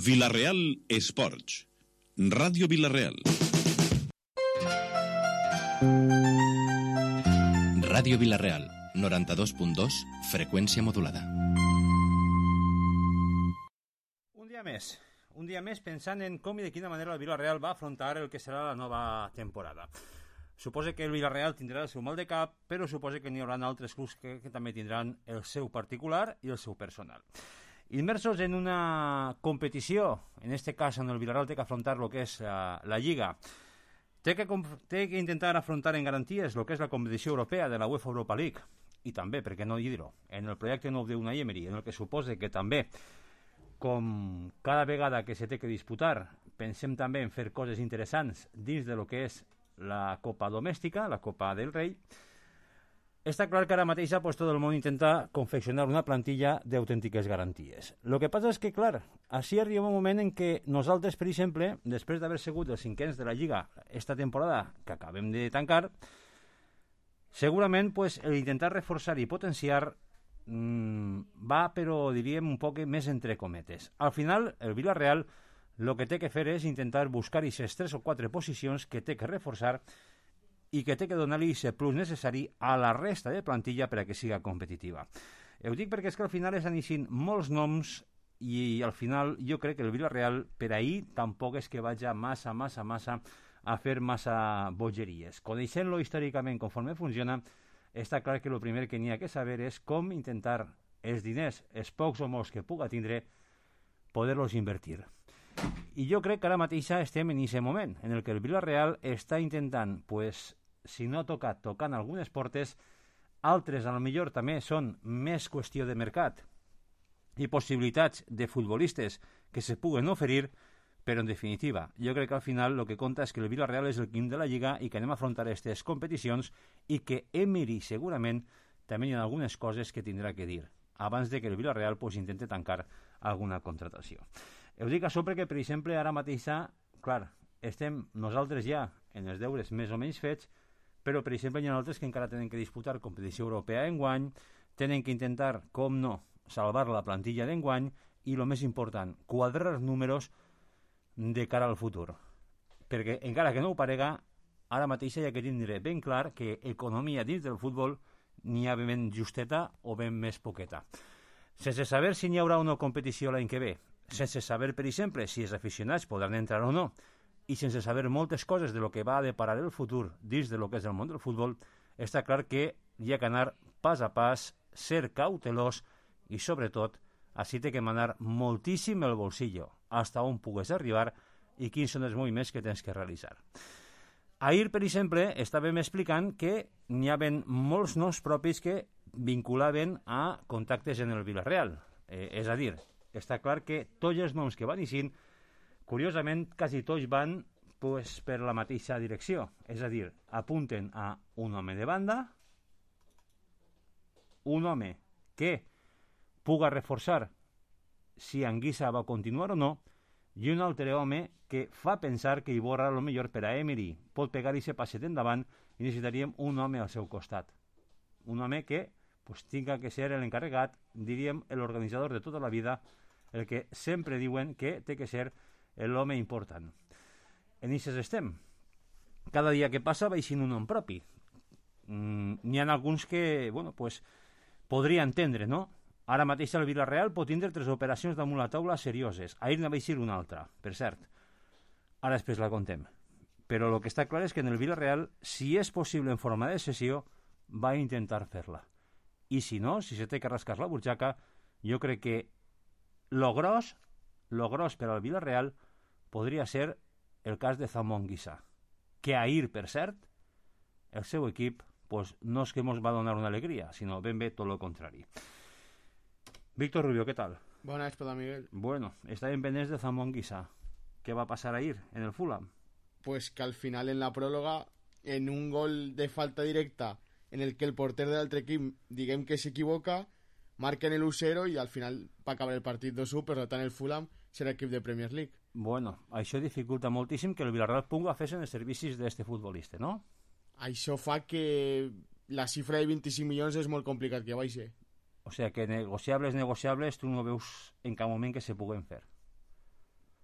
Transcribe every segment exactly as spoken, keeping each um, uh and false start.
Vila-real Esports. Ràdio Vila-real. Ràdio Vila-real, noranta-dos punt dos, freqüència modulada. Un dia més. Un dia més pensant en com i de quina manera el Vila-real va afrontar el que serà la nova temporada. Suposa que el Vila-real tindrà el seu mal de cap, però suposa que n'hi haurà altres clubs que, que també tindran el seu particular i el seu personal. Immersos en una competició, en este cas en el Vila-real té que afrontar el que és uh, la Lliga, té que, té que intentar afrontar en garanties el que és la competició europea de la UEFA Europa League, i també, per què no dir-ho, en el projecte nou d'Unai Emery, en el que suposa que també, com cada vegada que se té que disputar, pensem també en fer coses interessants dins de lo que és la Copa Domèstica, la Copa del Rei. Està clar que ara mateix pues, tot el món intenta confeccionar una plantilla d'autèntiques garanties. El que passa és que, clar, així arriba un moment en què nosaltres, per exemple, després d'haver sigut els cinquens de la Lliga esta temporada que acabem de tancar, segurament pues, intentar reforçar i potenciar mmm, va, però diríem un poc més entre cometes. Al final, el Vila-real el que té que fer és intentar buscar aquestes tres o quatre posicions que té que reforçar i que té que donar-li aquest plus necessari a la resta de plantilla per a que siga competitiva. Ho dic perquè és que al final es aneixin molts noms i al final jo crec que el Vila-real per ahir tampoc és que vagi massa, massa, massa a fer massa bogeries. Coneixent-lo històricament conforme funciona, està clar que el primer que n'hi ha que saber és com intentar els diners, els pocs o molts que puga tindre, poder-los invertir. I jo crec que ara mateix estem en aquest moment en el que el Vila-real està intentant, pues, si no ha tocat, tocant algunes portes, altres a lo millor també són més qüestió de mercat i possibilitats de futbolistes que se puguen oferir, però en definitiva, jo crec que al final el que compta és que el Vila-real és el quim de la Lliga i que anem a afrontar aquestes competicions i que Emery segurament també hi ha algunes coses que tindrà que dir abans de que el Vila-real pues, intenti tancar alguna contratació. Ho dic això perquè, per exemple, ara mateix, clar, estem nosaltres ja en els deures més o menys fets, però, per exemple, hi ha altres que encara tenen que disputar competició europea enguany, tenen que intentar, com no, salvar la plantilla d'enguany i, el més important, quadrar els números de cara al futur. Perquè, encara que no ho parega, ara mateix hi ha que tindre ben clar que economia dins del futbol n'hi ha ben justeta o ben més poqueta. Sense saber si n'hi haurà una competició l'any que ve, sense saber, per exemple, si els aficionats podran entrar o no, i sense saber moltes coses de lo que va a deparar el futur dins de lo que és el món del futbol, està clar que hi ha que anar pas a pas, ser cautelós i, sobretot, així té que manar moltíssim el bolsillo, hasta on pugues arribar i quins són els moviments que tens que realitzar. Ahir, per exemple, estàvem explicant que n'hi havia molts noms propis que vinculaven a contactes en el Vila-real. Eh, és a dir, està clar que tots els noms que van eixint, curiosament, quasi tots van pues, per la mateixa direcció. És a dir, apunten a un home de banda, un home que puga reforçar si Anguissa va continuar o no, i un altre home que fa pensar que hi vorrà el millor per a Emery. Pot pegar i se passet endavant i necessitaríem un home al seu costat. Un home que pues, tinga que ser l'encarregat, diríem, l'organitzador de tota la vida, el que sempre diuen que té que ser l'home important. En aquestes estem. Cada dia que passa va eixint un nom propi. Mm, n'hi ha alguns que, bueno, pues, podria entendre, no? Ara mateix el Vila-real pot tindre tres operacions damunt la taula serioses. Ahir n'ha va eixir una altra, per cert. Ara després la contem. Però el que està clar és que en el Vila-real, si és possible en forma de sessió, va intentar fer-la. I si no, si se té que rascar la butxaca, jo crec que lo gros, lo gros per al Vila-real podria ser el cas de Zambo Anguissa, que ahir, per cert, el seu equip pues, no és que ens va donar una alegria, sinó ben bé tot el contrari. Víctor Rubio, què tal? Bona vesprada, Miguel. Bueno, estàvem pendents de Zambo Anguissa. Què va passar ahir en el Fulham? Pues que al final en la pròrroga, en un gol de falta directa en el que el porter de l'altre equip diguem que s'equivoca, marquen el u zero i al final va acabar el partit dos u, per tant el Fulham serà equip de Premier League. Bueno, això dificulta moltíssim que el Villarreal puga fer-se en els servicis d'este futbolista, no? Això fa que la xifra de vint-i-cinc milions és molt complicat que baixi. O sigui que negociables, negociables, tu no veus en cap moment que se puguen fer.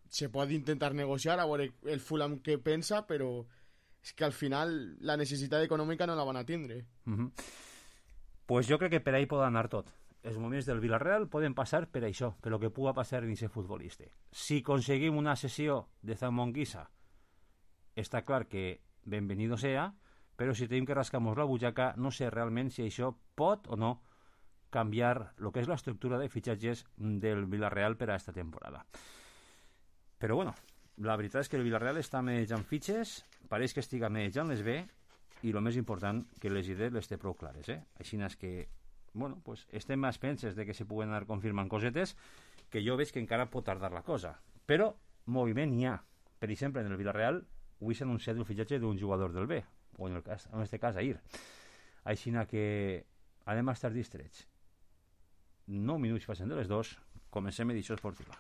se pot intentar negociar, a veure el Fulham què pensa, però és que al final la necessitat econòmica no la van a tindre. Uh-huh. Pues jo crec que per ahí pot anar tot. Els moments del Villarreal poden passar per això, per lo que pugui passar en aquest futbolista. Si aconseguim una sessió de Zamonguisa, està clar que benvenido sea, però si tenim que rascar-nos la butxaca, no sé realment si això pot o no canviar el que és l'estructura de fitxatges del Villarreal per a aquesta temporada. Però bueno, la veritat és que el Villarreal està manejant fitxes, pareix que estiga manejant les bé, i el més important, que les idees les té prou clares, eh? Així és que, bueno, pues estem més penses de que se puguen anar confirmant cosetes, que jo veig que encara pot tardar la cosa. Però moviment hi ha. Per exemple, en el Villarreal, avui s'ha anunciat el fitxatge d'un jugador del B, o en, el cas, en este cas ahir. Així que anem a estar distrets. nou minuts passen de les dos, comencem edició esportiva.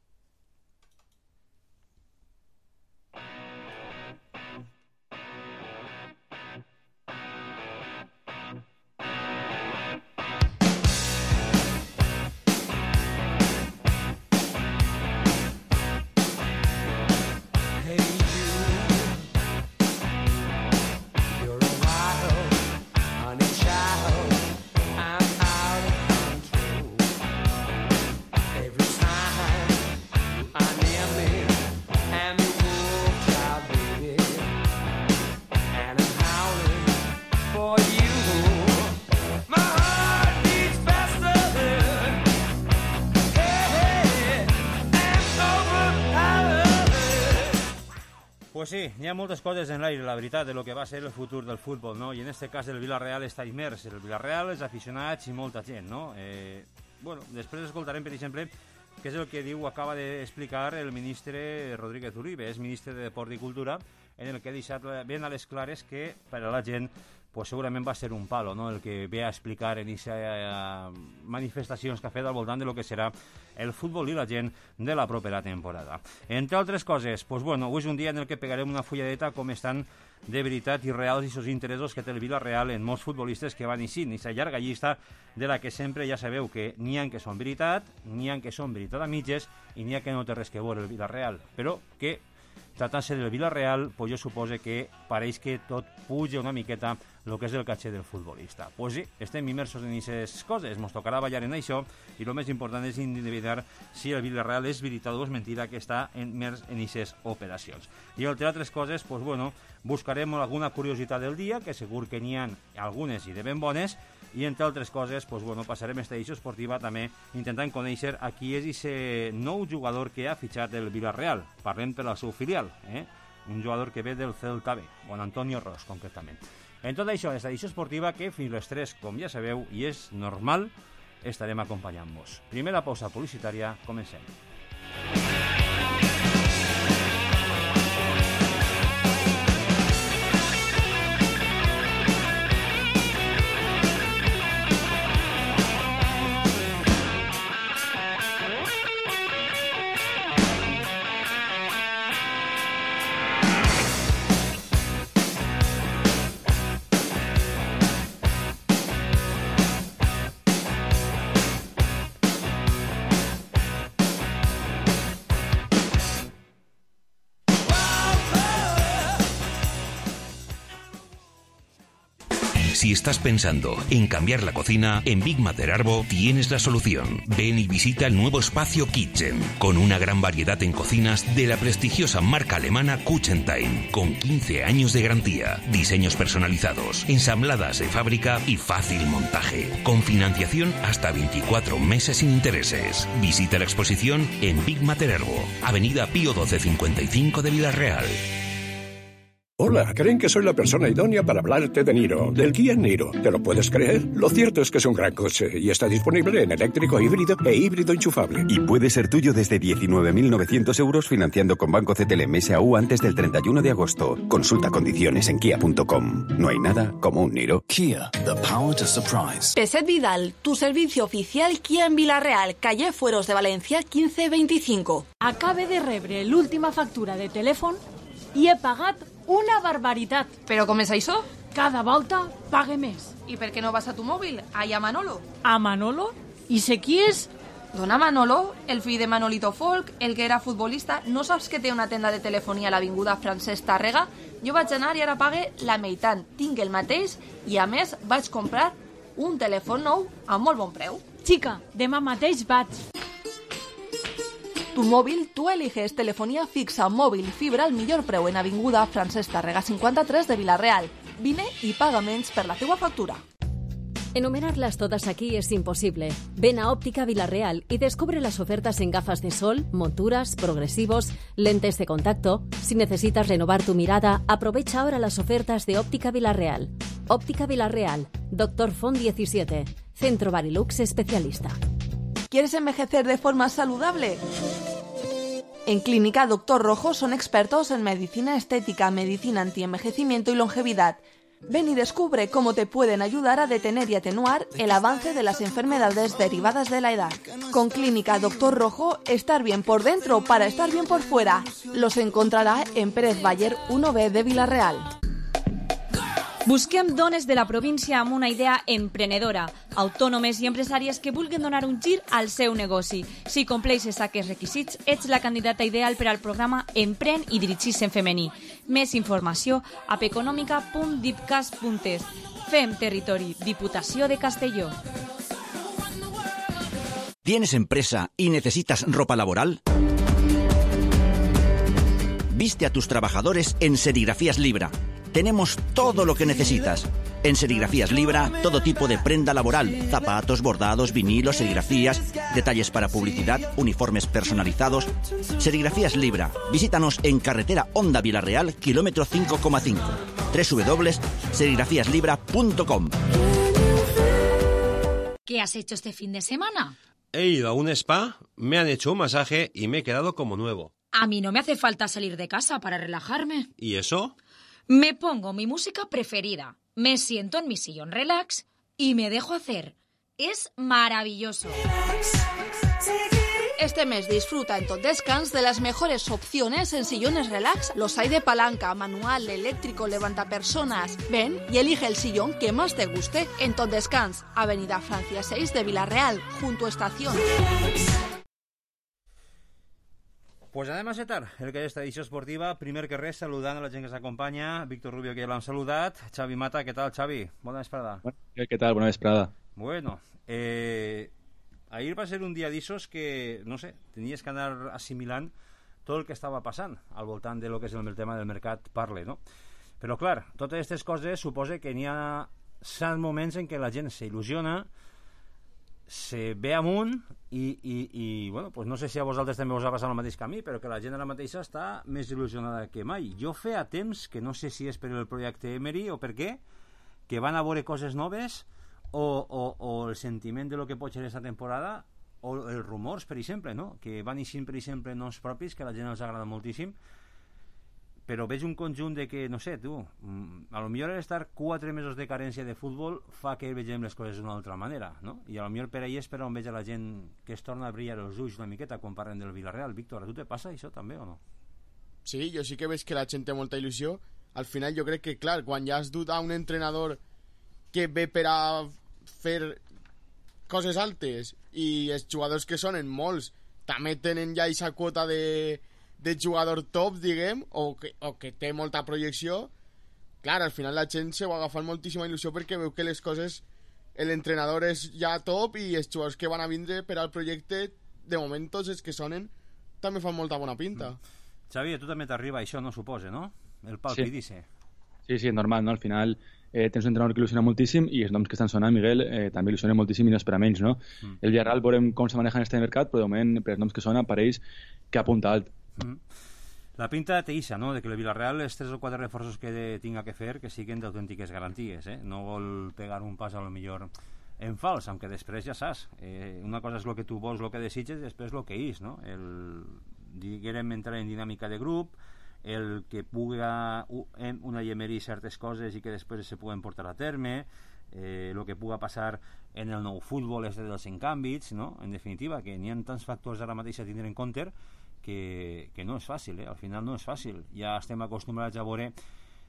Pues sí, hi ha moltes coses en l'aire, la veritat, de lo que va ser el futur del futbol, no? I en este cas el Villarreal està immers, el Villarreal, els aficionats i molta gent, no? Eh, bueno, després escoltarem, per exemple, què és el que diu, acaba d'explicar el ministre Rodríguez Uribe, és ministre de Deport i Cultura, en el que ha deixat ben a les clares que per a la gent pues segurament va ser un palo, no? El que ve a explicar en aquestes manifestacions que ha fet al voltant de lo que serà el futbol i la gent de la propera temporada. Entre altres coses, pues bueno, avui és un dia en el que pegarem una fulladeta com estan de veritat i reals i els interessos que té el Villarreal en molts futbolistes que van eixint, aquesta llarga llista de la que sempre ja sabeu que n'hi ha que són veritat, n'hi ha que són veritat a mitges i n'hi ha que no té res que veure el Villarreal, però que tratant-se del Villarreal, pues jo supose que pareix que tot puja una miqueta el que és el caché del futbolista. Pues sí, estem immersos en aquestes coses, ens tocarà ballar en això, i el més important és individuar si el Villarreal és veritat o és mentida que està immers en aquestes operacions. I entre altres coses, pues bueno, buscarem alguna curiositat del dia, que segur que n'hi ha algunes i de ben bones, i entre altres coses, pues bueno, passarem esta edició esportiva també intentant conèixer a qui és aquest nou jugador que ha fitxat el Villarreal. Parlem per al seu filial, eh? Un jugador que ve del Celta B, Juan Antonio Ros, concretament. En tot això, esta edició esportiva que fins les tres, com ja sabeu, i és normal, estarem acompanyant-vos. Primera pausa publicitària, comencem. Si estás pensando en cambiar la cocina, en Big Mater Arbo tienes la solución. Ven y visita el nuevo espacio Kitchen, con una gran variedad en cocinas de la prestigiosa marca alemana Kuchentime, con quince años de garantía, diseños personalizados, ensambladas de fábrica y fácil montaje, con financiación hasta veinticuatro meses sin intereses. Visita la exposición en Big Mater Arbo, Avenida Pío doce cincuenta y cinco de Villarreal. Hola, creen que soy la persona idónea para hablarte de Niro, del Kia Niro. ¿Te lo puedes creer? Lo cierto es que es un gran coche y está disponible en eléctrico híbrido e híbrido enchufable. Y puede ser tuyo desde diecinueve mil novecientos euros financiando con Banco C T L M S A U antes del treinta y uno de agosto. Consulta condiciones en kia punto com. No hay nada como un Niro. Kia, the power to surprise. Peset Vidal, tu servicio oficial Kia en Villarreal, calle Fueros de Valencia quinze veinticinco. Acabe de rebre l'última factura de telèfon i he pagat una barbaritat. Però com és això? Cada volta pague més. I per què no vas a tu mòbil? Allà a Manolo. A Manolo? I sé qui és? Dona Manolo, el fill de Manolito Folk, el que era futbolista, no saps que té una tenda de telefonia a l'avinguda Francesc Tàrrega? Jo vaig anar i ara pague la meitat. Tinc el mateix i, a més, vaig comprar un telèfon nou a molt bon preu. Xica, demà mateix vaig. Tu mòbil, tu eliges telefonia fixa, mòbil i fibra al millor preu en avinguda Francesc Tàrrega cinquanta-tres de Vila-real. Vine y paga menys per la teua factura. Enumerarlas todas aquí es imposible. Ven a Óptica Vila-real y descubre las ofertas en gafas de sol, monturas, progresivos, lentes de contacto. Si necesitas renovar tu mirada, aprovecha ahora las ofertas de Óptica Vila-real. Óptica Vila-real, Doctor Font diecisiete, Centro Barilux Especialista. ¿Quieres envejecer de forma saludable? En Clínica Doctor Rojo son expertos en medicina estética, medicina antienvejecimiento y longevidad. Ven y descubre cómo te pueden ayudar a detener y atenuar el avance de las enfermedades derivadas de la edad. Con Clínica Doctor Rojo, estar bien por dentro para estar bien por fuera. Los encontrará en Pérez Baller uno B de Vila-real. Busquem dones de la província amb una idea emprenedora, autònomes i empresàries que vulguin donar un gir al seu negoci. Si compleixes aquests requisits, ets la candidata ideal per al programa Empren i dirigis en femení. Més informació a peconòmica punt dipcas punt es. Fem territori, Diputació de Castelló. ¿Tienes empresa y necesitas ropa laboral? Viste a tus trabajadores en Serigrafías Libra. Tenemos todo lo que necesitas. En Serigrafías Libra, todo tipo de prenda laboral, zapatos, bordados, vinilos, serigrafías, detalles para publicidad, uniformes personalizados. Serigrafías Libra. Visítanos en carretera Honda Vila-real, kilómetro cinco coma cinco. doble u doble u doble u punto serigrafías libra punto com. ¿Qué has hecho este fin de semana? He ido a un spa, me han hecho un masaje y me he quedado como nuevo. A mí no me hace falta salir de casa para relajarme. ¿Y eso? Me pongo mi música preferida, me siento en mi sillón relax y me dejo hacer. Es maravilloso. Este mes disfruta en Tot Descans de las mejores opciones en sillones relax. Los hay de palanca, manual, eléctrico, levantapersonas. Ven y elige el sillón que más te guste en Tot Descans, Avenida Francia seis de Vila-real, junto a Estación. Pues anem a setar el que és esta edició esportiva. Primer que res, saludant a la gent que s'acompanya. Víctor Rubio, que ja l'hem saludat. Xavi Mata, què tal, Xavi? Bona vesprada. ¿Qué tal? Buena vesprada. Bueno, eh, ahir va ser un dia d'issos que, no sé, tenies que anar assimilant tot el que estava passant al voltant de lo que és el tema del mercat parle, no? Però, clar, totes aquestes coses suposa que n'hi ha certs moments en què la gent s'il·lusiona, se ve amunt i, i, i bueno, pues no sé si a vosaltres també us ha passat el mateix que a mi, però que la gent ara mateixa està més il·lusionada que mai. Jo feia temps, que no sé si és per el projecte Emery o per què, que van a veure coses noves o, o, o el sentiment de lo que pot ser aquesta temporada o els rumors, per exemple, no? Que van eixint, per exemple, noms propis que a la gent els agrada moltíssim, però veig un conjunt de que, no sé, tu, a lo millor estar quatre mesos de carència de futbol fa que vegem les coses d'una altra manera, no? I a lo millor per ahí és per on veig a la gent que es torna a brillar els ulls una miqueta quan parlen del Villarreal. Víctor, a tu te passa això també o no? Sí, jo sí que veig que la gent té molta il·lusió. Al final jo crec que, clar, quan ja has dut a un entrenador que ve per a fer coses altes i els jugadors que són en molts també tenen ja aquesta quota de de jugador top, diguem, o que, o que té molta projecció, clar, al final la gent se ho ha agafat moltíssima il·lusió perquè veu que les coses, l'entrenador és ja top i els jugadors que van a vindre per al projecte, de moment tots els que sonen també fan molta bona pinta. Mm. Xavi, a tu també t'arriba això, no suposa, no? El palpidice. Sí, sí, és normal, no? Al final eh, tens un entrenador que il·lusiona moltíssim i els noms que estan sonant, Miguel, eh, també il·lusionen moltíssim i no és per a menys, no? Mm. El Villarreal veurem com se maneja en este mercat, però de moment, per els noms que sonen, pareix que apunta alt. La pinta té ixa, no? De que el Villarreal els tres o quatre reforços que tinga que fer que siguin d'autèntiques garanties, eh? No vol pegar un pas a lo millor en fals, aunque després ja saps, eh, una cosa és el que tu vols, el que desitges, després el que és, no? El, diguem, entrar en dinàmica de grup, el que puga una Emery certes coses i que després se puguen portar a terme, eh, el que puga passar en el nou futbol és dels encàmbits, no? En definitiva, que n'hi ha tants factors ara mateix a tindre en compte que, que no és fàcil, eh? Al final no és fàcil. Ja estem acostumbrats a veure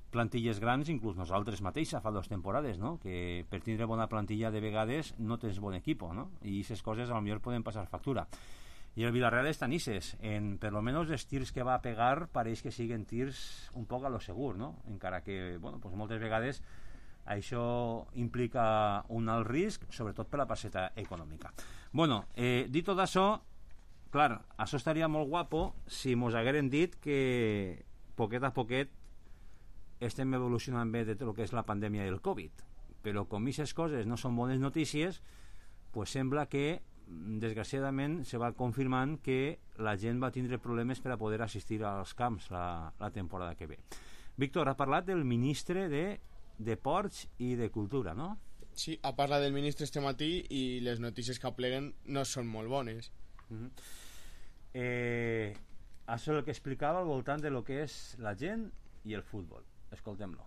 plantilles grans, inclús nosaltres mateixa fa dues temporades, no? Que per tindre bona plantilla de vegades no tens bon equip, no? I aquestes coses a lo millor poden passar factura. I el Villarreal està en ixes, en per lo menos els tirs que va a pegar pareix que siguen tirs un poc a lo segur, no? Encara que, bueno, pues moltes vegades això implica un alt risc, sobretot per la passeta econòmica. Bueno, eh, dit tot això, clar, això estaria molt guapo si mos hagueren dit que poquet a poquet estem evolucionant bé de tot el que és la pandèmia del Covid, però com aquestes coses no són bones notícies, pues sembla que desgraciadament se va confirmant que la gent va tindre problemes per a poder assistir als camps la, la temporada que ve. Víctor, ha parlat del ministre de Deports i de Cultura, no? Sí, ha parlat del ministre este matí i les notícies que apleguen no són molt bones. Uh-huh. eh, això és el que explicava al voltant de lo que és la gent i el futbol. Escoltem-lo.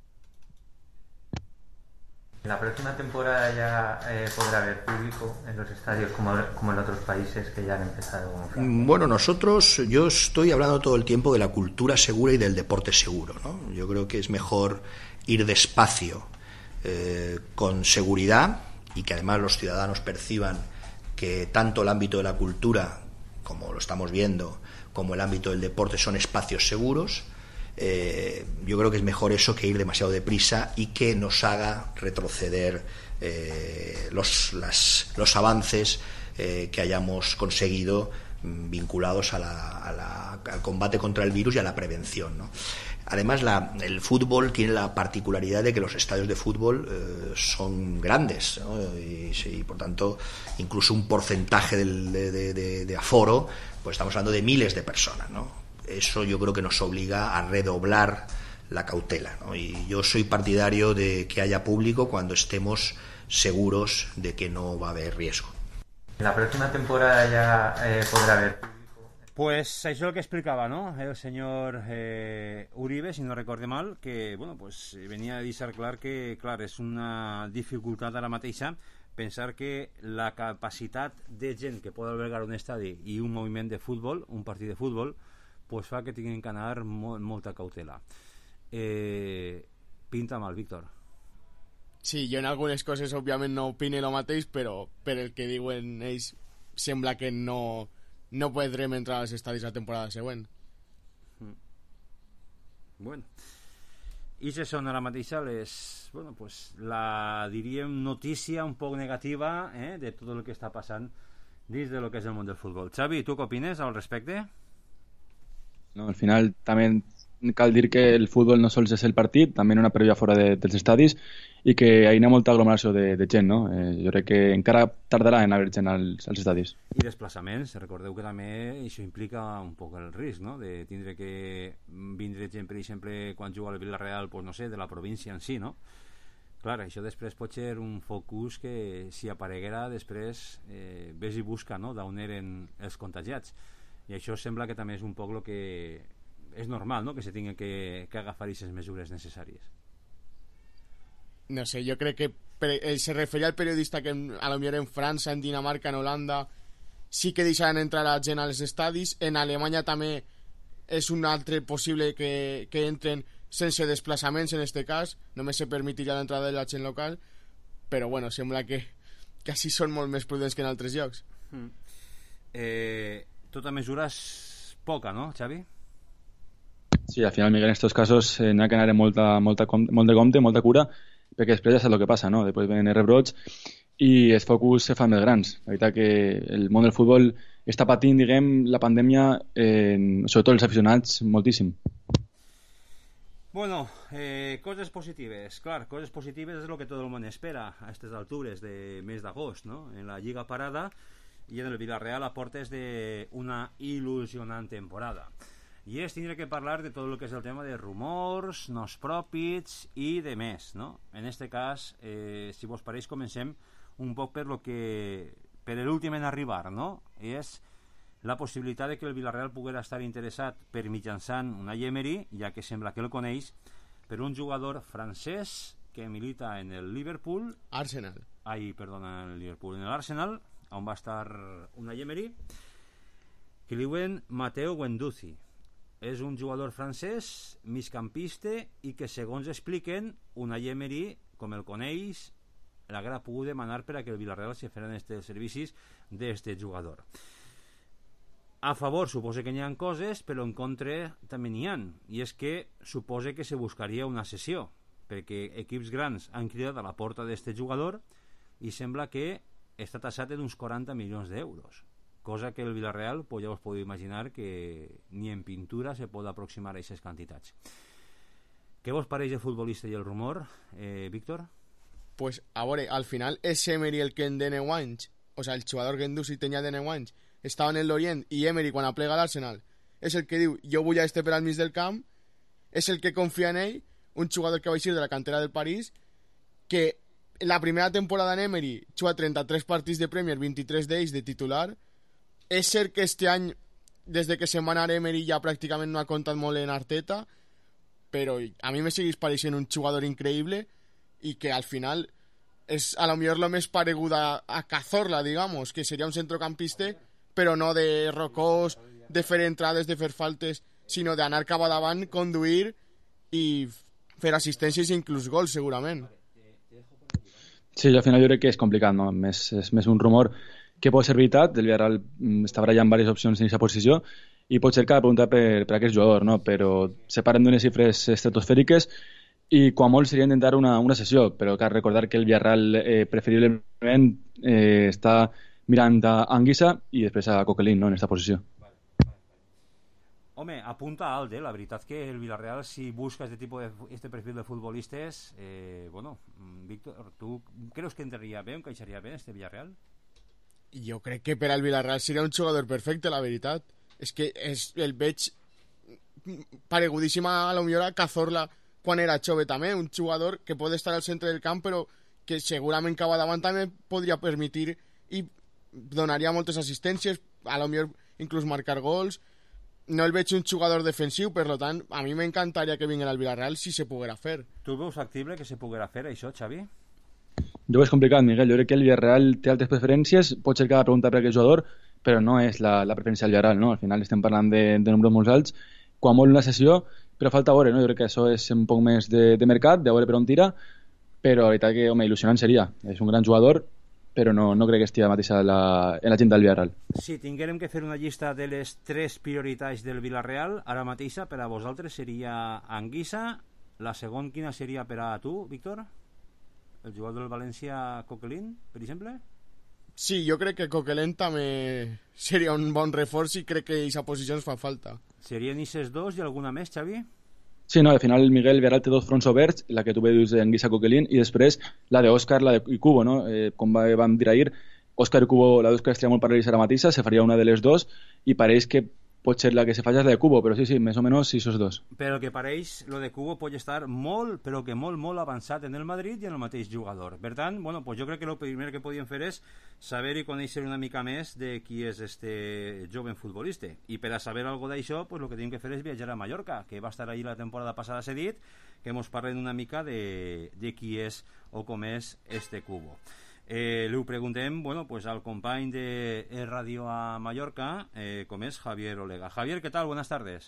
La próxima temporada ya eh, podrá haber público en los estadios como, como en otros países que ya han empezado. Bueno, nosotros, yo estoy hablando todo el tiempo de la cultura segura y del deporte seguro, ¿no? Yo creo que es mejor ir despacio, eh, con seguridad, y que además los ciudadanos perciban que tanto el ámbito de la cultura, como lo estamos viendo, como el ámbito del deporte son espacios seguros. Eh, yo creo que es mejor eso que ir demasiado deprisa y que nos haga retroceder eh, los, las, los avances eh, que hayamos conseguido mm, vinculados a la, a la, al combate contra el virus y a la prevención, ¿no? Además, la, el fútbol tiene la particularidad de que los estadios de fútbol eh, son grandes, ¿no? y, y por tanto incluso un porcentaje del, de, de, de, de aforo, pues estamos hablando de miles de personas, ¿no? Eso yo creo que nos obliga a redoblar la cautela, ¿no? Y yo soy partidario de que haya público cuando estemos seguros de que no va a haber riesgo. La próxima temporada ya eh, podrá haber público. Pues això és el que explicava, ¿no? El senyor eh, Uribe, si no recorde mal, que bueno, pues, venia a deixar clar que, clar, és una dificultat ara mateixa pensar que la capacitat de gent que pot albergar un estadi i un moviment de futbol, un partit de futbol, pues fa que tinguin que anar molt, molta cautela. Eh, pinta mal, Víctor. Sí, jo en algunes coses òbviament no opine el mateix, però per el que diuen ells sembla que no, no podrem entrar als estadis la temporada següent. Mm. Bueno, i se són ara mateixa les, bueno, pues, la, diríem, notícia un poc negativa eh, de tot el que està passant dins de lo que és el món del futbol. Xavi, tu què opines al respecte? No, al final també cal dir que el futbol no sols és el partit, també una prèvia fora de, dels estadis, i que hi ha molta aglomeració de, de gent, no? Eh, jo crec que encara tardarà en haver gent als, als estadis. I desplaçaments, recordeu que també això implica un poc el risc, no? De tindre que vindre gent, per exemple, quan juga al Villarreal, pues, no sé, de la província en si, no? Clar, això després pot ser un focus que si apareguera després eh, ves i busca, no?, d'on eren els contagiats. I això sembla que també és un poc el que és normal, no?, que se tinguen que, que agafar aquestes mesures necessàries. No sé, jo crec que per, eh, se referia al periodista que a lo millor en França, en Dinamarca, en Holanda sí que deixaran entrar a gent als estadis. En Alemanya també és un altre possible que, que entren sense desplaçaments en este cas, només se permitiria l'entrada de la gent local, però bueno, sembla que, que així són molt més prudents que en altres llocs. Mm. Eh... Tota mesura és poca, no, Xavi? Sí, al final, Miguel, en aquests casos eh, n'ha que anar amb molta, molta, molt de compte, molta cura, perquè després ja saps el que passa, no? Després venen els rebrots i els focus se fan més grans. La veritat que el món del futbol està patint, diguem, la pandèmia, eh, sobretot els aficionats, moltíssim. Bueno, eh, coses positives. Clar, coses positives és el que tot el món espera a aquestes altures de mes d'agost, no? En la Lliga parada i en el Villarreal a portes d'una il·lusionant temporada. I és tindre que parlar de tot el que és el tema de rumors, nos propis i de més, no? En este cas, eh, si vos pareix, comencem un poc per lo que per l'últim en arribar, no? És la possibilitat de que el Villarreal poguera estar interessat per mitjançant una Emery, ja que sembla que el coneix, per un jugador francès que milita en el Liverpool... Arsenal. Ai, perdona, en el Liverpool, en l'Arsenal, on va estar una Emery, que li diuen Matteo Guendouzi. és un jugador francès, migcampista, i que, segons expliquen, Unai Emery, com el coneix, l'haguera pogut demanar per a que el Villarreal se feren els servicis d'este jugador. A favor suposa que n'hi ha coses, però en contra també n'hi ha, i és que suposa que se buscaria una cessió, perquè equips grans han cridat a la porta d'este jugador i sembla que està taxat en uns quaranta milions d'euros, cosa que el Villarreal, pues ja us podeu imaginar que ni en pintura se pot aproximar a aquestes quantitats. Què vos pareix el futbolista i el rumor, eh, Víctor? Pues, a veure, al final és Emery el que en deu anys, o sea, el jugador que en du si tenia deu anys, estava en el Lorient, i Emery, quan aplega a l'Arsenal, és el que diu, jo vull a este per al mig del camp, és el que confia en ell, un jugador que va eixir de la cantera del París, que la primera temporada en Emery juga trenta-tres partits de Premier, vint-i-tres d'ells de titular. És cert que este any, des de que se'n va anar Emery, ja pràcticament no ha comptat molt en Arteta, però a mi me seguís pareixent un jugador increïble i que al final és a lo millor lo més paregut a, a Cazorla, digamos, que seria un centrocampista, però no de rocós, de fer entrades, de fer faltes, sinó d'anar cap a davant, conduir i fer assistències i inclús gols, segurament. Sí, al final jo crec que és complicat, no? Més, és més un rumor que pot ser veritat. El Villarreal està barallant diverses opcions en aquesta posició i pot ser que ha de preguntar per, per aquest jugador, no? Però se paren d'unes xifres estratosfèriques i quan molt seria intentar una, una sessió, però cal recordar que el Villarreal eh, preferiblement eh, està mirant a Anguissa i després a Coquelin, no?, en aquesta posició. Home, apunta alt, eh? La veritat que el Villarreal, si busca este tipo de, este perfil de futbolistes, eh, bueno, Víctor, ¿tú creus que entraria bé, encaixaria bé este Villarreal? Jo crec que per al Villarreal seria un jugador perfecte, la veritat. És que és, el veig paregudíssim a lo millor a Cazorla quan era jove també, un jugador que pot estar al centre del camp però que segurament cap a davant també podria permetir i donaria moltes assistències, a lo millor inclús marcar gols. No el veig un jugador defensiu, per tant, a mi m'encantaria que vinguin al Villarreal si se poguera fer. Tu veus factible que se poguera fer això, Xavi? Jo ho veig complicat, Miguel. Jo crec que el Villarreal té altres preferències, pot ser que ha de preguntar per aquest jugador, però no és la, la preferència del Villarreal, no? Al final estem parlant de, de números molt alts, quan molt una sessió, però falta veure, no? Jo crec que això és un poc més de, de mercat, de veure per on tira, però la veritat que, home, il·lusionant seria. És un gran jugador, però no, no crec que estigui mateixa la, en la gent del Villarreal. Si tinguérem que fer una llista de les tres prioritats del Villarreal, ara mateixa per a vosaltres seria Anguissa, la segona quina seria per a tu, Víctor? El jugador del València, Coquelin, per exemple? Sí, jo crec que Coquelin també seria un bon reforç i crec que aquesta posició ens fa falta. Serien aquests dos i alguna més, Xavi? Sí, no, al final el Miguel Villarreal té dos fronts oberts, la que tu veus d'Anguissa Coquelin i després la d'Òscar la de, i Cubo, no? Eh, com va, vam dir ahir, Òscar i Cubo, la d'Òscar estaria molt paral·lelis ara mateixa, se faria una de les dos i pareix que pot ser la que se faci és la de Cubo, però sí, sí, més o menys sí, esos dos. Però que pareix, lo de Cubo pot estar molt, però que molt, molt avançat en el Madrid i en el mateix jugador. Per tant, bueno, pues jo crec que el primer que podíem fer és saber i conèixer una mica més de qui és este jove futbolista. I per a saber algo d'això, pues lo que tenim que fer és viatjar a Mallorca, que va estar allí la temporada passada, s'ha dit, que mos parlen una mica de, de qui és o com és este Cubo. Eh, li ho preguntem, bueno, pues al company de Radio a Mallorca, eh, com és Javier Olega. Javier, què tal? Buenas tardes.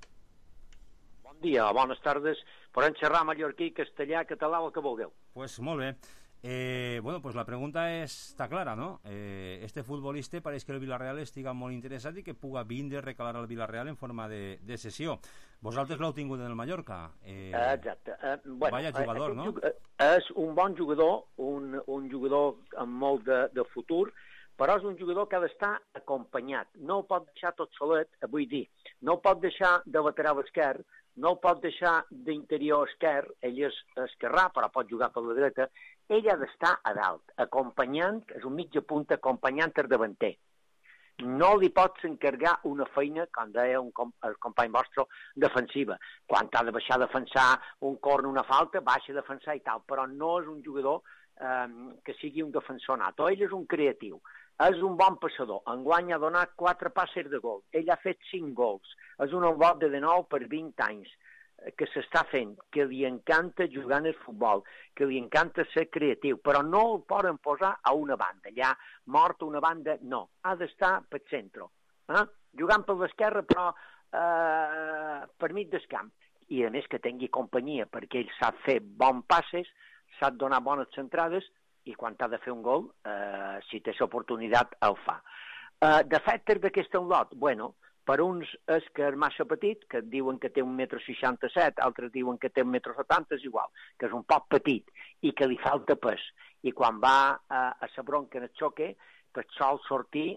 Bon dia, bones tardes. Podem xerrar mallorquí, castellà, català, el que vulgueu. Pues molt bé. Eh, bueno, pues la pregunta està clara, no? Eh, este futbolista pareix que el Villarreal estiga molt interessat i que puga vindre a recalar al Villarreal en forma de, de sessió. Vosaltres l'heu tingut en el Mallorca. Eh, Exacte. Eh, bueno, vaya jugador, eh, no? És un bon jugador, un, un jugador amb molt de, de futur, però és un jugador que ha d'estar acompanyat. No ho pot deixar tot solet, vull dir, no ho pot deixar de lateral esquerre, no el pot deixar d'interior esquerre, ell és esquerrà, però pot jugar per la dreta, ell ha d'estar a dalt, acompanyant, és un mitja punta, acompanyant el davanter. No li pots encarregar una feina, com deia un com, el company vostre, defensiva. Quan ha de baixar a defensar un corn, una falta, baixa a defensar i tal, però no és un jugador eh, que sigui un defensor nato. Ell és un creatiu, és un bon passador. Enguany ha donat quatre passes de gol. Ell ha fet cinc gols. És un envot de nou per vint anys que s'està fent, que li encanta jugar en el futbol, que li encanta ser creatiu, però no el poden posar a una banda. Allà, mort a una banda, no. Ha d'estar per centre. Eh? Jugant per l'esquerra, però eh, per mig del camp. I a més que tingui companyia, perquè ell sap fer bons passes, sap donar bones centrades, i quan ha de fer un gol, eh, si té l'oportunitat, el fa. Eh, defectes d'aquest lot, bueno, per uns és que és massa petit, que diuen que té un metro seixanta-set, altres diuen que té un metro setanta, és igual, que és un poc petit i que li falta pes. I quan va a, a la bronca en el xoque, pues sol sortir,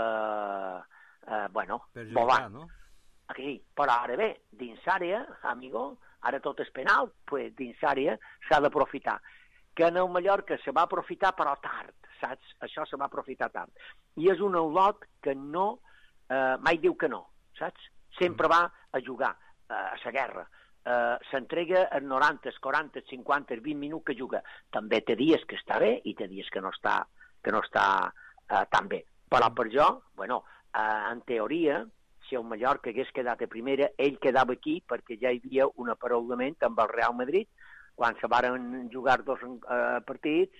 eh, eh, bueno, volant. No? Aquí, però ara bé, dins àrea, amigo, ara tot és penal, pues dins àrea s'ha d'aprofitar. Que en el Mallorca se va aprofitar, però tard, saps? Això se va aprofitar tard. I és un lot que no, eh, mai diu que no, saps? Sempre va a jugar, eh, a la guerra. Eh, s'entrega en noranta, quaranta, cinquanta, vint minuts que juga. També té dies que està bé i té dies que no està, que no està eh, tan bé. Però per jo, bueno, eh, en teoria, si el Mallorca hagués quedat a primera, ell quedava aquí perquè ja hi havia un apareulament amb el Real Madrid, quan se varen jugar dos eh, partits,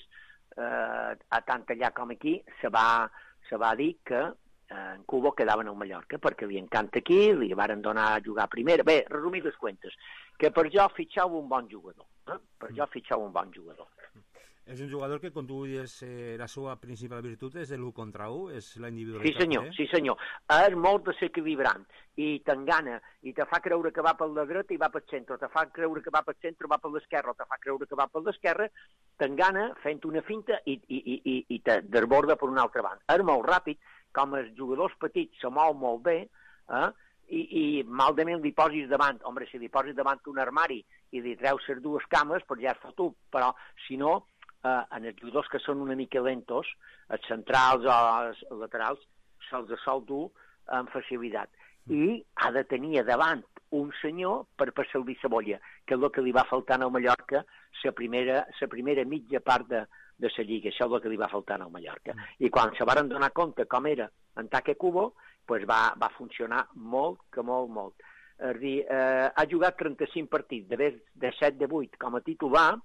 eh, a tant allà com aquí, se va, se va dir que eh, en Cubo quedaven al Mallorca, perquè li encanta aquí, li varen donar a jugar a primera. Bé, resumides cuentes, que per jo fitxau un bon jugador. Eh? Per jo fitxau un bon jugador. És un jugador que, com tu dius, eh, la seva principal virtut és l'u contra u, és la individualitat. Sí senyor, eh? sí senyor. És molt desequilibrant i t'engana i te fa creure que va per la dreta i va pel centre, te fa creure que va pel centre, va per l'esquerra, o te fa creure que va per l'esquerra, t'engana fent una finta i, i, i, i te desborda per una altra banda. És molt ràpid, com els jugadors petits se mou molt bé, eh? I, i malament li posis davant, home, si li posis davant un armari i li treus les dues cames, doncs ja és fotut, però si no, Uh, en els jugadors que són una mica lentos, els centrals o els laterals, se'ls sol dur amb facilitat. I ha de tenir davant un senyor per per servir cebolla, que és el que li va faltar al Mallorca la primera, la primera mitja part de, de la Lliga. Això és el que li va faltar al Mallorca. I quan se varen donar compte com era en Taque Cubo, pues va, va funcionar molt, que molt, molt. És dir, eh, ha jugat trenta-cinc partits, de, de set de vuit com a titular,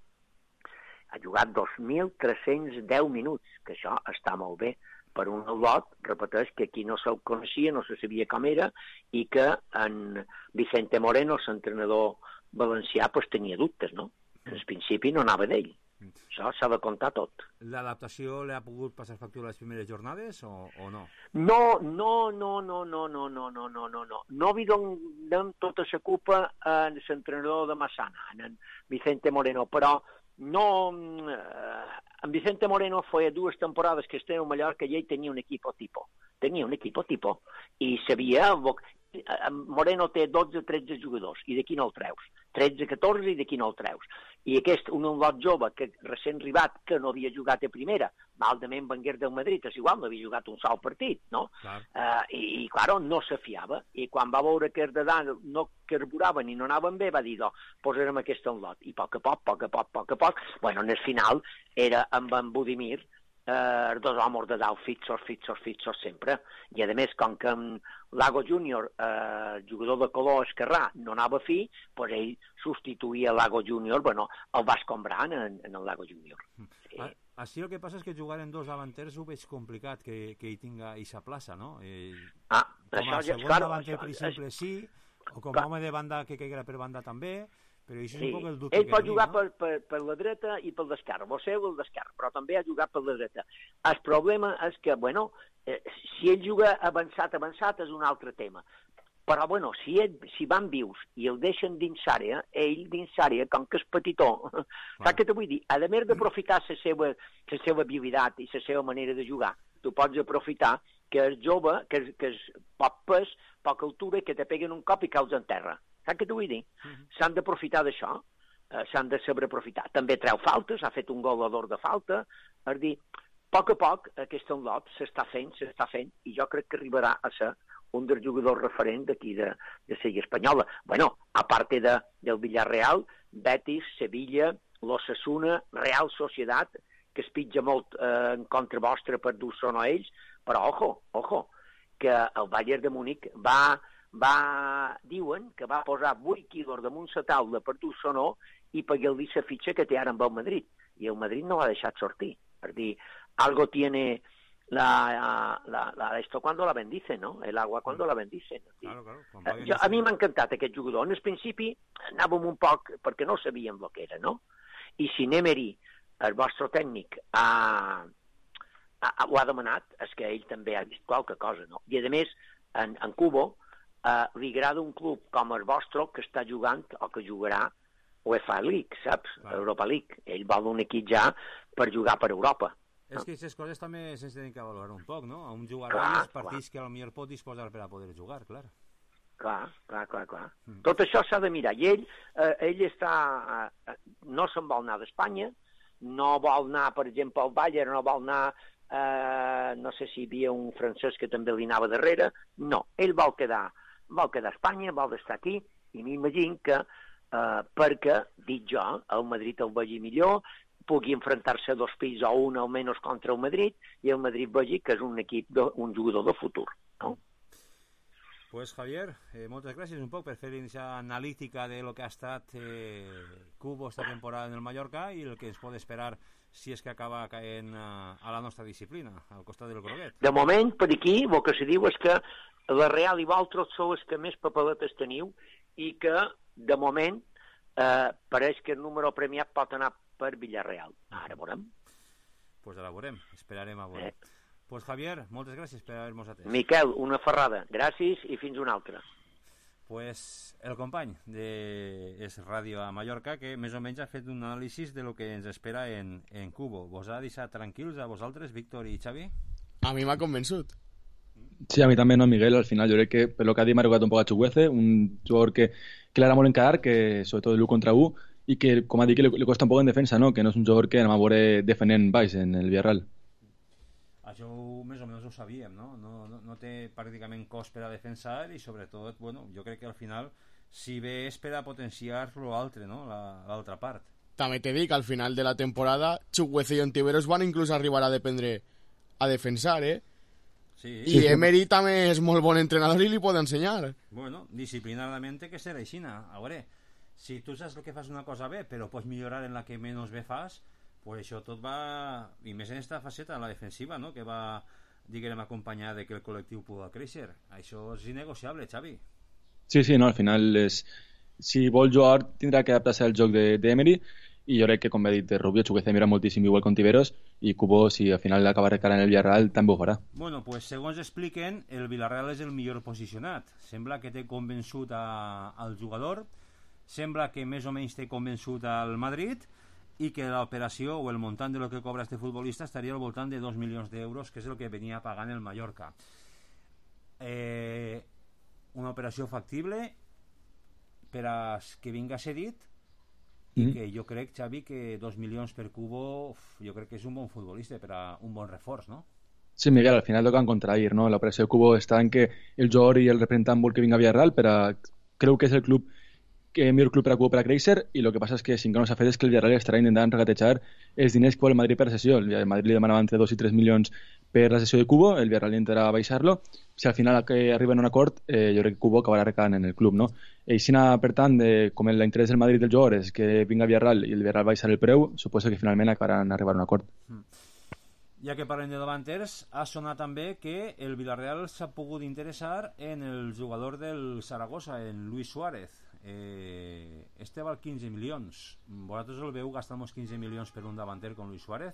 ha jugat dos mil tres-cents deu minuts, que això està molt bé per un lot, repeteix, que aquí no se'l coneixia, no se sabia com era, i que en Vicente Moreno, l'entrenador valencià, pues, tenia dubtes, no? En principi no anava d'ell. Això s'ha de contar tot. L'adaptació li ha pogut passar factura les primeres jornades o, o no? No, no, no, no, no, no, no, no, no, no, no. No vi donem tota la culpa a l'entrenador de Massana, en Vicente Moreno, però no, eh, en Vicente Moreno feia dues temporades que estava a Mallorca i ell tenia un equip tipo. Tenia un equip tipo. I sabia... Moreno té dotze o tretze jugadors, i d'aquí no el treus. tretze o catorze i d'aquí no el treus. I aquest, un lot jove, que recent arribat, que no havia jugat a primera, maldament venguer del Madrid, és igual, no havia jugat un sol partit, no? Uh, I, i, claro, no se fiava. I quan va veure que els d'edat no carburaven i no anaven bé, va dir, no, posarem aquest en lot. I a poc a poc, a poc a poc, a poc a poc, bueno, en el final era amb en Budimir, eh, dos homes de dalt fixos, fixos, fixos sempre. I a més, com que Lago Júnior, eh, jugador de color esquerrà, no anava fi, doncs ell substituïa Lago Júnior, bueno, el va escombrar en, en el Lago Júnior. Sí. Ah, així el que passa és que jugar en dos davanters ho veig complicat, que, que hi tinga aquesta plaça, no? Eh, ah, com això a segon ja, claro, davanter, això, per exemple, sí, o com a home de banda que caigui per banda també, però això és sí. un poc el dubte ell que pot tenim, jugar no? per, per, per la dreta i per l'esquerra, vol ser el d'esquerra, però també ha jugat per la dreta. El problema és que, bueno, eh, si ell juga avançat, avançat, és un altre tema. Però, bueno, si, ell, si van vius i el deixen dins àrea, ell dins àrea, com que és petitó, saps què te vull dir? A més d'aprofitar la seva, la seva habilitat i la seva manera de jugar, tu pots aprofitar que és jove, que és, que és poc pes, poca altura, que te peguen un cop i caus en terra. Saps què t'ho vull dir? Uh-huh. S'han d'aprofitar d'això, eh, s'han de saber aprofitar. També treu faltes, ha fet un golador de falta, és dir, a poc a poc aquest enlot s'està fent, s'està fent, i jo crec que arribarà a ser un dels jugadors referents d'aquí de, de la Lliga Espanyola. Bueno, a part de, del Villarreal, Betis, Sevilla, l'Osasuna, Real Societat, que es pitja molt eh, en contra vostra per dur-se a ells, però ojo, ojo, que el Bayern de Múnich va... va, diuen que va posar vuit quilos damunt la taula per dur sonor i pagar-li la fitxa que té ara amb el Madrid. I el Madrid no l'ha deixat sortir. Per dir, algo tiene, la, la, la, esto cuando la bendice, ¿no? El agua cuando la bendice. ¿No? Claro, claro. Eh, jo, a mi m'ha encantat aquest jugador. En el principi anàvem un poc, perquè no sabíem el que era, no? I si Emery, el vostre tècnic, ha, ha, ho ha demanat, és que ell també ha vist qualque cosa, no? I a més, en, en Cubo, eh, li agrada un club com el vostre que està jugant o que jugarà UEFA League, saps? Clar. Europa League. Ell vol un equip ja per jugar per Europa. És que aquestes coses també se'ns tenen que valorar un poc, no? A un jugador clar, els partits clar. Que potser pot disposar per a poder jugar, clar. Clar, clar, clar, clar. Mm. Tot això s'ha de mirar. I ell, eh, ell està... Eh, no se'n vol anar d'Espanya, no vol anar, per exemple, al Bayern, no vol anar... Eh, no sé si hi havia un francès que també li anava darrere. No, ell vol quedar, vol quedar a Espanya, vol estar aquí, i m'imagino que, eh, perquè, dic jo, el Madrid el vegi millor, pugui enfrontar-se a dos fills o un almenys contra el Madrid i el Madrid vegi que és un equip, de, un jugador de futur, no? Pues Javier, eh, moltes gràcies un poc per fer aquesta analítica de lo que ha estat eh, Cubo esta temporada en el Mallorca i el que ens pot esperar si és que acaba caent uh, a la nostra disciplina, al costat del groguet. De moment, per aquí, el que se diu és que la Real i vosaltres sou els que més papeletes teniu i que, de moment, eh, pareix que el número premiat pot anar per Villarreal. Ara veurem. Pues ara veurem, esperarem a veure. Eh. Pues Javier, moltes gràcies per haver-nos atès. Miquel, una ferrada. Gràcies i fins una altra. Pues el company de Es Ràdio a Mallorca que més o menys ha fet un anàlisi de lo que ens espera en, en Cubo. Vos ha deixat tranquils a vosaltres, Víctor i Xavi? A mi m'ha convençut. Sí, a mi també, no, Miguel. Al final jo crec que per lo que ha dit m'ha recordat un poc a Chuguece, un jugador que, que l'era molt encarar, que sobretot l'u contra u, i que, com ha dit, que li, li costa un poc en defensa, no? Que no és un jugador que anem a veure defendent baix en el Villarreal. Això més o menys ho sabíem, no? No, no, no té pràcticament cost per a defensar i sobretot, bueno, jo crec que al final si bé és per a potenciar l'altre, no? L'altra part. També t'he dit que al final de la temporada Chuguece i Ontiveros van inclús arribar a dependre a defensar, eh? Sí. I Emery també és molt bon entrenador i li pot ensenyar. Bueno, disciplinadament que serà aixina. A veure, si tu saps que fas una cosa bé però pots millorar en la que menys bé fas, pues això tot va, i més en esta faceta, en la defensiva, no? Que va, diguem, acompanyar de que el col·lectiu pugui créixer. Això és innegociable, Xavi. Sí, sí, no, al final és... si vol jugar tindrà que adaptar-se al joc d'Emery de, i jo crec que, com he dit, de Rubio, Chuguece mira moltíssim igual que Ontiveros i Cubo, si al final acaba recalant el Villarreal, també ho farà. Bueno, pues segons expliquen, el Villarreal és el millor posicionat. Sembla que té convençut a, al jugador, sembla que més o menys té convençut al Madrid i que l'operació o el muntant de lo que cobra este futbolista estaria al voltant de dos milions d'euros, que és el que venia pagant el Mallorca. Eh, una operació factible per a que vinga cedit i mm. que jo crec, Xavi, que dos milions per Cubo jo crec que és un bon futbolista per a un bon reforç, no? Sí, Miguel, al final toca contrair, ¿no? La operació de Cubo està en que el jugador i el representant vol que vinga a Villarreal, però creu que és el club que millor club per a Cubo per a créixer, i el que passa és que si no s'ha fet és que el Villarreal estarà intentant regatejar els diners que vol el Madrid per la sessió. El Madrid li demanava entre dos i tres milions per la sessió de Cubo, el Villarreal intentarà baixar-lo. Si al final que arriben a un acord, eh, jo crec que Cubo acabarà recalant en el club, no? I si per tant, de, com l'interès del Madrid del jugador és que vinga a Villarreal i el Villarreal baixar el preu, suposo que finalment acabaran arribar a un acord. Mm. Ja que parlem de davanters, ha sonat també que el Villarreal s'ha pogut interessar en el jugador del Zaragoza, en Luis Suárez. Eh, este val quinze milions. Vosaltres el veu gastant quinze milions per un davanter com Luis Suárez?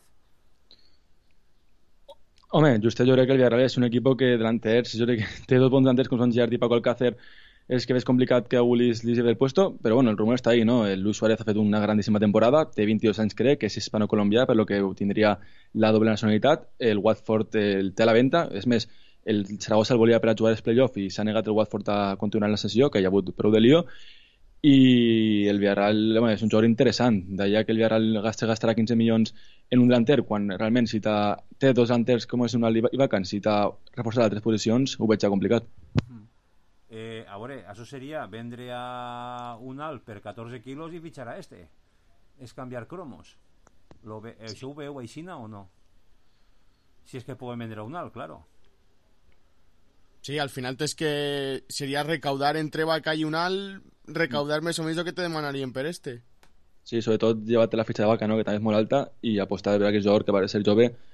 Home, just jo crec que el Villarreal és un equip que delanters, jo crec que té dos bons delanters com són Gerard i Paco Alcácer, és que ves complicat que algú li llevi el puesto, però bueno, el rumor està ahí, ¿no? El Luis Suárez ha fet una grandíssima temporada, té veintidós anys crec, que és hispano-colombià, per lo que tindria la doble nacionalitat, el Watford el té a la venda, és més, el Zaragoza el volia per a jugar als play-off i s'ha negat el Watford a continuar la sessió, que hi ha hagut prou de lío, i el Villarreal bueno, és un jugador interessant, d'allà que el Villarreal gasta, gastarà quinze milions en un delanter, quan realment si té dos delanters com és un alt i vacant, si t'ha reforçat a tres posicions, ho veig ja complicat. Eh, a veure, això seria vendre a un alt per catorze quilos i fitxar a este. És canviar cromos. Lo ve, això ho veu aixina o no? Si és que podem vendre a un alt, claro. Sí, al final es que sería recaudar entre Vaca y Unal, recaudar més o menys el que te demanarien per este. Sí, sobretot llevar-te la fitxa de Vaca, no? Que també és molt alta, i apostar de veure que és jugador que pareix ser jove,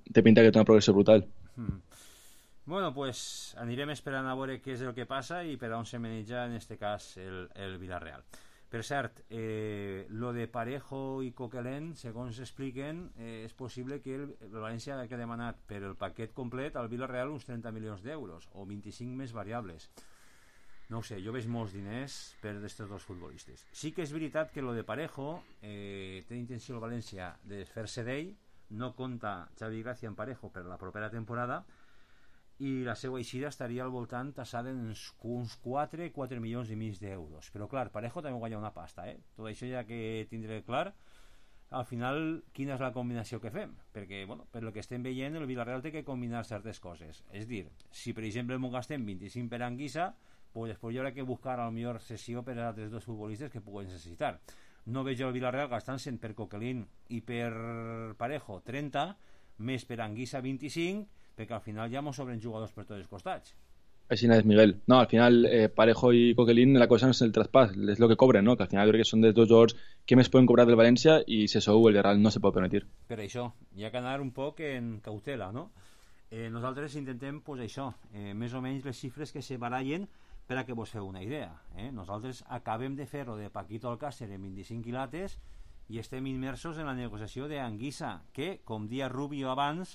té pinta que té una progressió brutal. Mm. Bueno, pues anirem esperant a veure què és el que passa i per on se maneja en este cas el, el Villarreal. Per cert, eh, lo de Parejo i Coquelin, segons expliquen, eh, és possible que el, el València hagi demanat per el paquet complet al Villarreal uns trenta milions d'euros o vint-i-cinc més variables. No ho sé, jo veig molts diners per d'aquests dos futbolistes. Sí que és veritat que lo de Parejo eh, té intenció el València de fer-se d'ell, no compta Xavi Gracia en Parejo per la propera temporada, i la seva eixida estaria al voltant tassada en uns quatre milions i mig d'euros. Però clar, Parejo també guanya una pasta, eh? Tot això ja que tindré clar al final quina és la combinació que fem, perquè, bueno, per el que estem veient el Villarreal té que combinar certes coses, és dir, si per exemple m'ho gastem vint-i-cinc per Anguissa, pues després hi haurà que buscar a la millor sessió per a altres dos futbolistes que puguen necessitar. No veig el Villarreal gastant-se per Coquelin i per Parejo trenta, més per Anguissa vint-i-cinc, perquè al final ja mos sobren jugadors per tots els costats. Així no és, Miguel. No, al final eh, Parejo i Coquelin la cosa no és el traspàs, és el que cobren, no? Que al final jo crec que són dels dos jugadors que més poden cobrar del València i si això el Villarreal no se pot permetir. Per això, hi ha que anar un poc en cautela, no? Eh, nosaltres intentem, pues això, eh, més o menys les xifres que se barallen per a que vos feu una idea. Eh? Nosaltres acabem de fer-ho de Paquito Alcácer en vint-i-cinc quilates i estem immersos en la negociació d'Anguissa, que, com dia Rubio abans,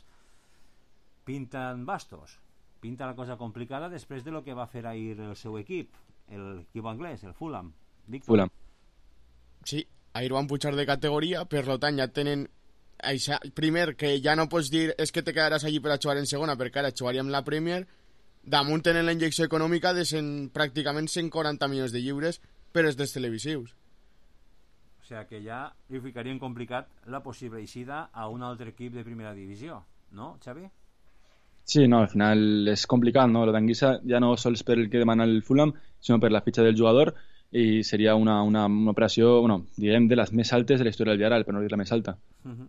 pinten bastos, pinta la cosa complicada després de lo que va fer ahir el seu equip, l'equip anglès, el Fulham. Víctor. Fulham. Sí, ahir van pujar de categoria, per tant ja tenen això, primer, que ja no pots dir és que te quedaràs allí per a jugar en segona, perquè ara jugaríem la Premier, damunt tenen la injecció econòmica de cent, pràcticament cent quaranta milions de lliures per els dels televisius. O sigui que ja li ficarien complicat la possible eixida a un altre equip de primera divisió, no, Xavi? Sí, no, al final és complicat, ¿no? Lo d'Anguissa ja no sols per el que demana el Fulham, sinó per la fitxa del jugador i seria una, una, una operació, bueno, diguem, de les més altes de la història del Villarreal, per no dir la més alta. Uh-huh.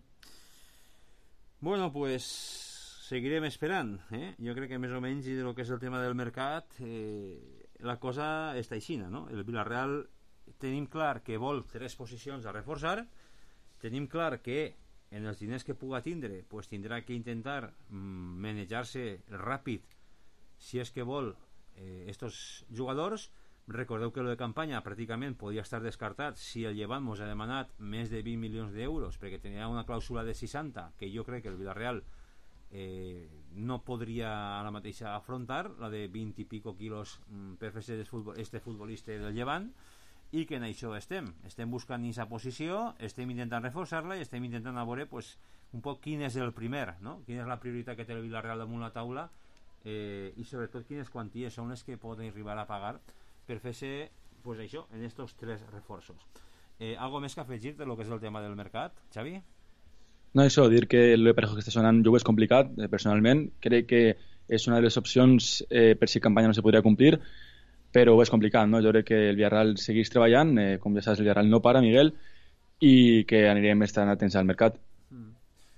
Bueno, pues seguirem esperant, eh? Jo crec que més o menys i de lo que és el tema del mercat eh, la cosa està aixina, no? El Villarreal tenim clar que vol tres posicions a reforçar, tenim clar que en els diners que puga tindre pues tindrà que intentar mm, manejar-se ràpid si és que vol eh, estos jugadors. Recordeu que lo de campanya pràcticament podia estar descartat si el Llevant mos ha demanat més de vint milions d'euros perquè tenia una clàusula de seixanta que jo crec que el Villarreal eh, no podria a la mateixa afrontar, la de vint i pico quilos mm, per fer este futbolista del Llevant, i que en això estem estem buscant aquesta posició, estem intentant reforçar-la i estem intentant a veure pues, un poc quin és el primer, no? Quina és la prioritat que té el Villarreal damunt la taula eh, i sobretot quines quanties són les que poden arribar a pagar per fer-se pues, això, en estos tres reforços. eh, Algo més que afegir de lo que és el tema del mercat, Xavi? No, això, dir que el Parejo que està sonant jo ho és complicat, eh, personalment crec que és una de les opcions eh, per si campanya no se podria complir, però és complicat, no? Jo crec que el Villarreal segueix treballant, eh, com ja saps el Villarreal no para, Miguel, i que anirem estant atents al mercat. mm.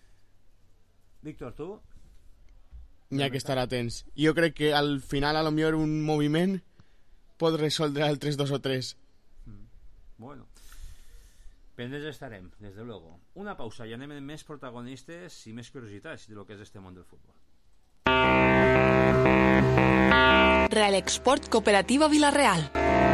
Víctor, tu? N'hi ha que estar atents. Jo crec que al final a lo millor un moviment pot resoldre el tres dos o tres. mm. Bueno, pendents estarem, des de luego. Una pausa i anem amb més protagonistes i més curiositats de lo que és este món del futbol. Real Export Cooperativa Villarreal.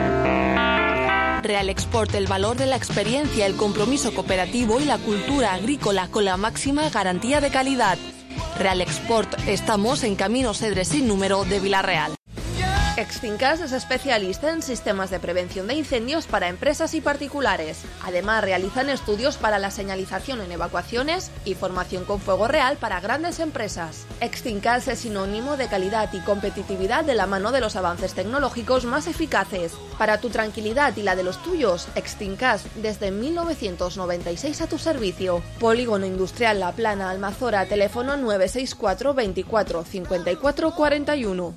Real Export, el valor de la experiencia, el compromiso cooperativo y la cultura agrícola con la máxima garantía de calidad. Real Export, estamos en Camino Cedre sin número de Villarreal. Extincas es especialista en sistemas de prevención de incendios para empresas y particulares. Además, realizan estudios para la señalización en evacuaciones y formación con fuego real para grandes empresas. Extincas es sinónimo de calidad y competitividad de la mano de los avances tecnológicos más eficaces. Para tu tranquilidad y la de los tuyos, Extincas desde mil novecientos noventa y seis a tu servicio. Polígono Industrial La Plana, Almazora, teléfono nueve seis cuatro veinticuatro cincuenta y cuatro cuarenta y uno.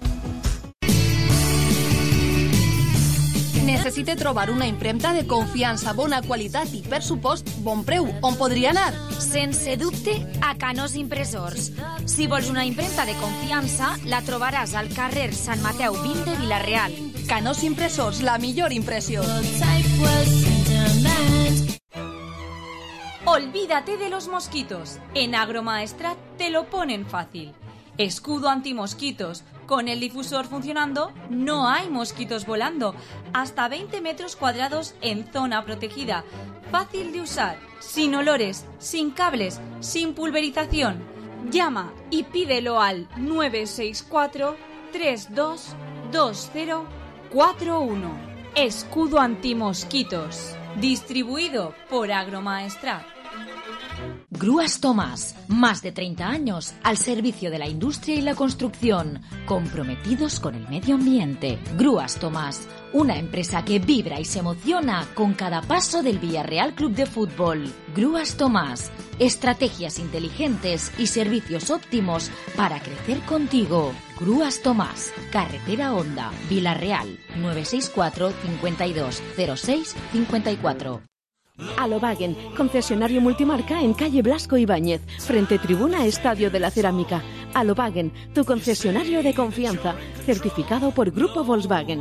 Necessite trobar una impremta de confiança, bona qualitat i, per supost, bon preu. On podria anar? Sense dubte, a Canós Impressors. Si vols una impremta de confiança, la trobaràs al carrer Sant Mateu vint de Vila-real. Canós Impressors, la millor impressió. Olvídate de los mosquitos. En Agromaestrat te lo ponen fácil. Escudo antimosquitos. Con el difusor funcionando, no hay mosquitos volando. Hasta veinte metros cuadrados en zona protegida. Fácil de usar, sin olores, sin cables, sin pulverización. Llama y pídelo al nueve seis cuatro, tres dos dos cero cuatro uno. Escudo antimosquitos. Distribuido por Agromaestrat. Grúas Tomás, más de treinta años al servicio de la industria y la construcción, comprometidos con el medio ambiente. Grúas Tomás, una empresa que vibra y se emociona con cada paso del Villarreal Club de Fútbol. Grúas Tomás, estrategias inteligentes y servicios óptimos para crecer contigo. Grúas Tomás, carretera Honda, Villarreal, nueve seis cuatro, cincuenta y dos, cero seis, cincuenta y cuatro. Alobagen, concesionario multimarca en calle Blasco Ibáñez, frente tribuna Estadio de la Cerámica. Alobagen, tu concesionario de confianza, certificado por Grupo Volkswagen.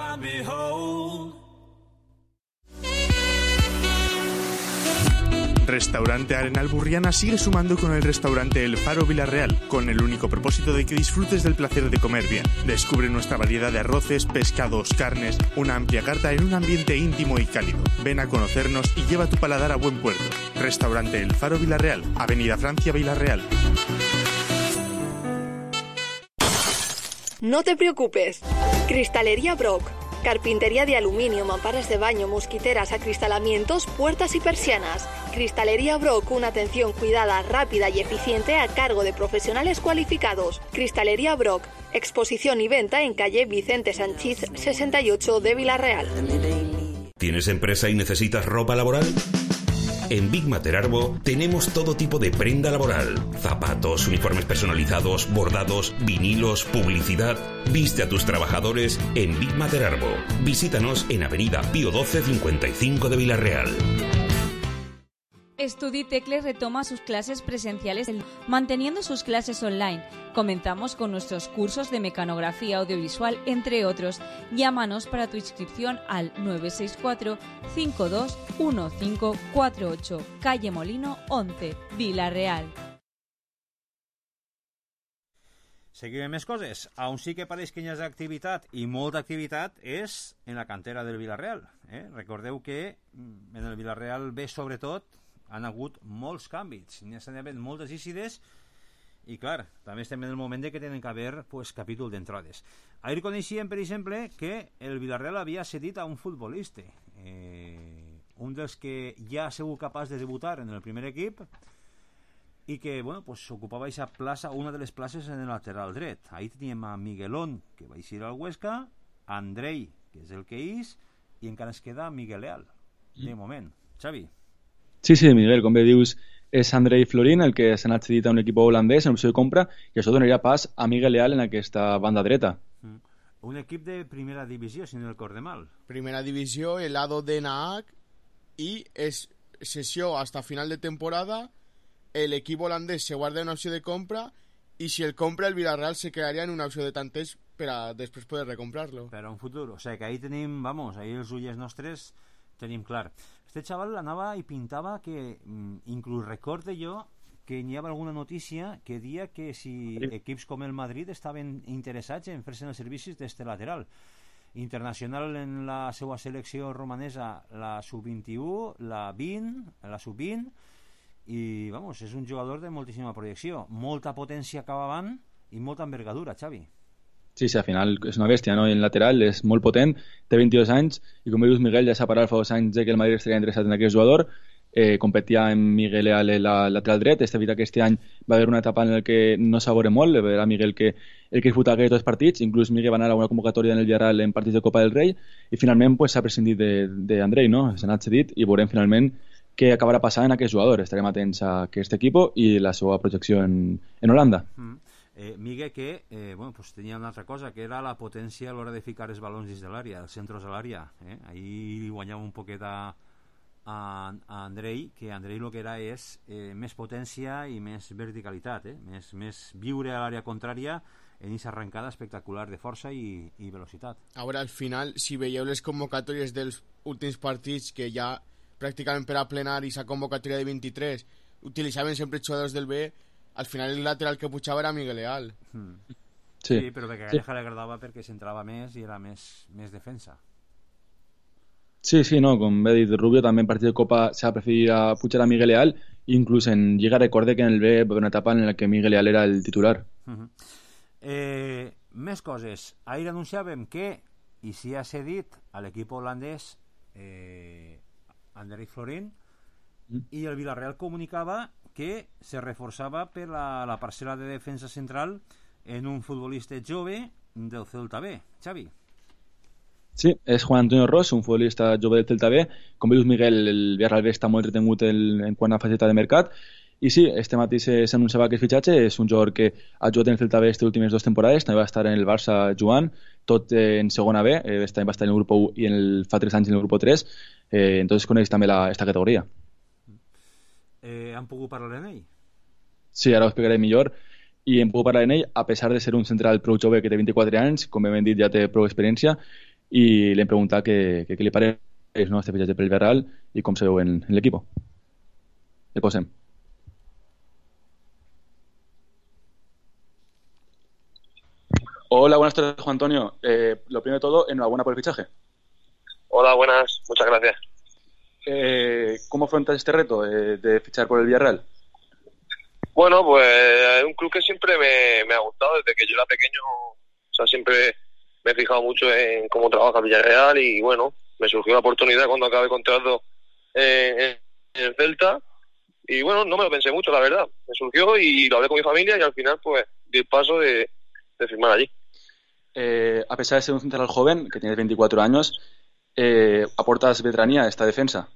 Restaurante Arenal Burriana sigue sumando con el restaurante El Faro Villarreal, con el único propósito de que disfrutes del placer de comer bien. Descubre nuestra variedad de arroces, pescados, carnes, una amplia carta en un ambiente íntimo y cálido. Ven a conocernos y lleva tu paladar a buen puerto. Restaurante El Faro Villarreal, Avenida Francia Villarreal. No te preocupes. Cristalería Brock. Carpintería de aluminio, mamparas de baño, mosquiteras, acristalamientos, puertas y persianas. Cristalería Brock, una atención cuidada, rápida y eficiente a cargo de profesionales cualificados. Cristalería Brock, exposición y venta en calle Vicente Sanchís sesenta y ocho de Villarreal. ¿Tienes empresa y necesitas ropa laboral? En Big Materarbo tenemos todo tipo de prenda laboral. Zapatos, uniformes personalizados, bordados, vinilos, publicidad. Viste a tus trabajadores en Big Materarbo. Visítanos en Avenida Pío doce cincuenta y cinco de Villarreal. Estuditecle retoma sus clases presenciales manteniendo sus clases online. Comenzamos con nuestros cursos de mecanografía audiovisual, entre otros. Llámanos para tu inscripción al nueve seis cuatro, cinco dos uno cinco cuatro ocho, calle Molino once, Villarreal. Seguim més coses. On sí que pareix que hi ha activitat, i molta activitat, és en la cantera del Villarreal. Eh? Recordeu que en el Villarreal B, sobretot, han hagut molts canvis. N'hi ha hagut moltes ícides i, clar, també estem en el moment de que tenen que haver pues, capítol d'entrades. Ahir coneixíem, per exemple, que el Villarreal havia cedit a un futbolista. Eh, un dels que ja ha sigut capaç de debutar en el primer equip i que bueno, pues, ocupava aquesta plaça, una de les places en el lateral dret. Ahí teníem a Miguelón, que va eixir al Huesca, a Andrei, que és el que és, i encara es queda Miguel Leal, de moment. Xavi. Sí, sí, Miguel, com bé dius, és Andrei Florin el que s'ha anat cedit a un equip holandès en opció de compra i això donaria pas a Miguel Leal en aquesta banda dreta. Mm. Un equip de primera divisió, si no recordo mal. Primera divisió, el Ado de Naak, i és sessió hasta final de temporada. El equip holandès se guarda una opció de compra i si el compra el Villarreal se quedaria en una opció de tanteig per a després poder recomprar-lo. Per a un futur, o sigui que ahí tenim, vamos, ahí els ulls nostres tenim clar. Este xaval anava i pintava que, inclús recorde jo, que hi havia alguna notícia que dia que si equips com el Madrid estaven interessats en fer-se els servicis d'este lateral. Internacional en la seva selecció romanesa, la sub vint-i-u, la vint, la sub vint, i vamos, és un jugador de moltíssima projecció, molta potència cap avant i molta envergadura, Xavi. Sí, sí, al final és una bèstia, no? En lateral és molt potent, té vint-i-dos anys i com dius Miguel ja s'ha parat fa dos anys de que el Madrid estaria interessat en aquest jugador. Eh, competia amb Miguel Leal en la lateral dret. És veritat que este any va haver una etapa en la que no s'ha veure molt, era Miguel que el que disputa aquests dos partits, inclús Miguel va anar a una convocatòria en el Villarreal en partits de Copa del Rei i finalment pues, s'ha prescindit d'Andrei, no? S'ha anat cedit i veurem finalment què acabarà passant en aquest jugador. Estarem atents a aquest equip i la seva projecció en, en Holanda. Mm. Eh, Miguel que eh, bueno, pues tenia una altra cosa, que era la potència a l'hora de ficar els balons dins de l'àrea, els centres a l'àrea. Eh? Ahí guanyava un poquet a, a, a Andrei, que Andrei el que era és eh, més potència i més verticalitat, eh? més, més viure a l'àrea contrària en aquesta arrencada espectacular de força i, i velocitat. Ara, al final, si veieu les convocatòries dels últims partits, que ja pràcticament per a plenar i sa convocatòria de vint-i-tres utilitzaven sempre jugadors del B, al final el lateral que pujava era Miguel Leal. Mm. Sí. sí, però perquè a Calleja sí. li agradava perquè s'entrava més i era més, més defensa. Sí, sí, no, com he dit Rubio, també en partit de Copa s'ha preferit a pujar a Miguel Leal, inclús en Lliga recorde que en el B va haver una etapa en la que Miguel Leal era el titular. Uh-huh. eh, més coses. Ahir anunciàvem que i si ha cedit a l'equip holandès eh, Ander Florin mm. i el Villarreal comunicava que se reforçava per la, la parcel·la de defensa central en un futbolista jove del Celta B. Xavi. Sí, és Juan Antonio Ros, un futbolista jove del Celta B. Com veus, Miguel, el Villarreal B està molt entretengut el, en quant a faceta de mercat. I sí, este matí s'anunciava aquest fitxatge. És un jugador que ha jugat en el Celta B les últimes dues temporades. També va estar en el Barça jugant, tot eh, en segona B. Eh, va estar en el grup u i en el, fa tres anys en el grup tres. Eh, entonces coneix també la, esta categoria. Eh, han pogut parlar en ell? Sí, ara ho explicaré millor. I hem pogut parlar en ell, a pesar de ser un central prou jove que té vint-i-quatre anys, com hem dit ja té prou experiència, i li hem preguntat què li pareix, no, este fitxatge per el Villarreal i com se veu en, en l'equip. Le posem. Hola, buenas tardes, Juan Antonio. Eh, lo primero de todo, enhorabuena por el fichaje. Hola, buenas, muchas gracias. Eh, ¿Cómo afrontas este reto eh, de fichar por el Villarreal? Bueno, pues es un club que siempre me, me ha gustado desde que yo era pequeño. O sea, siempre me he fijado mucho en cómo trabaja el Villarreal y bueno, me surgió la oportunidad cuando acabé contrato en, en, en el Celta y bueno, no me lo pensé mucho, la verdad. Me surgió y lo hablé con mi familia y al final pues di el paso de, de firmar allí. Eh, a pesar de ser un central joven, que tienes veinticuatro años, eh, ¿aportas veteranía a esta defensa?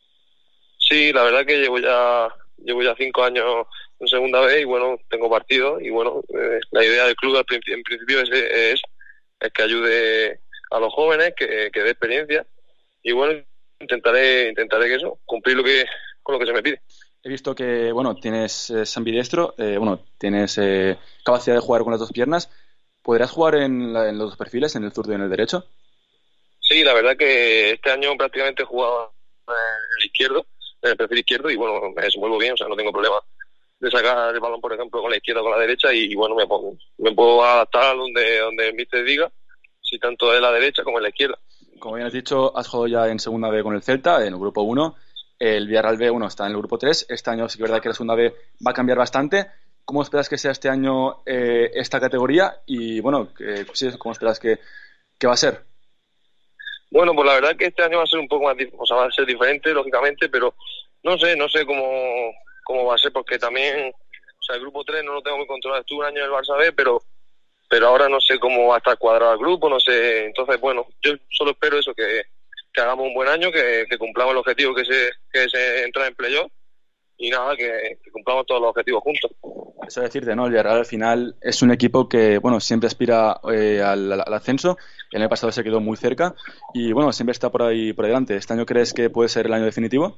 Sí, la verdad que llevo ya llevo ya cinco años en segunda vez y bueno, tengo partido y bueno, eh, la idea del club al principio, en principio es, es, es que ayude a los jóvenes, que, que dé experiencia y bueno, intentaré intentaré que eso, cumplir lo que con lo que se me pide. He visto que, bueno, tienes eh, ambidestro, eh, bueno, tienes eh, capacidad de jugar con las dos piernas. ¿Podrías jugar en, la, en los dos perfiles, en el zurdo y en el derecho? Sí, la verdad que este año prácticamente he jugado en el izquierdo, en el perfil izquierdo y bueno, me desenvuelvo bien, o sea, no tengo problema de sacar el balón, por ejemplo, con la izquierda o con la derecha y, y bueno, me, pongo, me puedo adaptar donde, donde el míster diga, si tanto en la derecha como en la izquierda. Como bien has dicho, has jugado ya en segunda B con el Celta, en el grupo uno. El Villarreal B, bueno, está en el grupo tres. Este año sí que es verdad que la segunda B va a cambiar bastante. ¿Cómo esperas que sea este año eh, esta categoría? Y bueno, eh, sí, ¿cómo esperas que, que va a ser? Bueno, pues la verdad que este año va a ser un poco más, o sea, va a ser diferente, lógicamente, pero no sé, no sé cómo, cómo va a ser, porque también, o sea, el grupo tres no lo tengo muy controlado. Estuve un año en el Barça B, pero pero ahora no sé cómo va a estar cuadrado el grupo, no sé. Entonces, bueno, yo solo espero eso, que, que hagamos un buen año, que, que cumplamos el objetivo que se que se entra en playoff y nada, que, que cumplamos todos los objetivos juntos. Eso decirte, ¿no? El Villarreal al final es un equipo que, bueno, siempre aspira eh, al, al ascenso. El año pasado se quedó muy cerca y, bueno, siempre está por ahí por delante. ¿Este año crees que puede ser el año definitivo?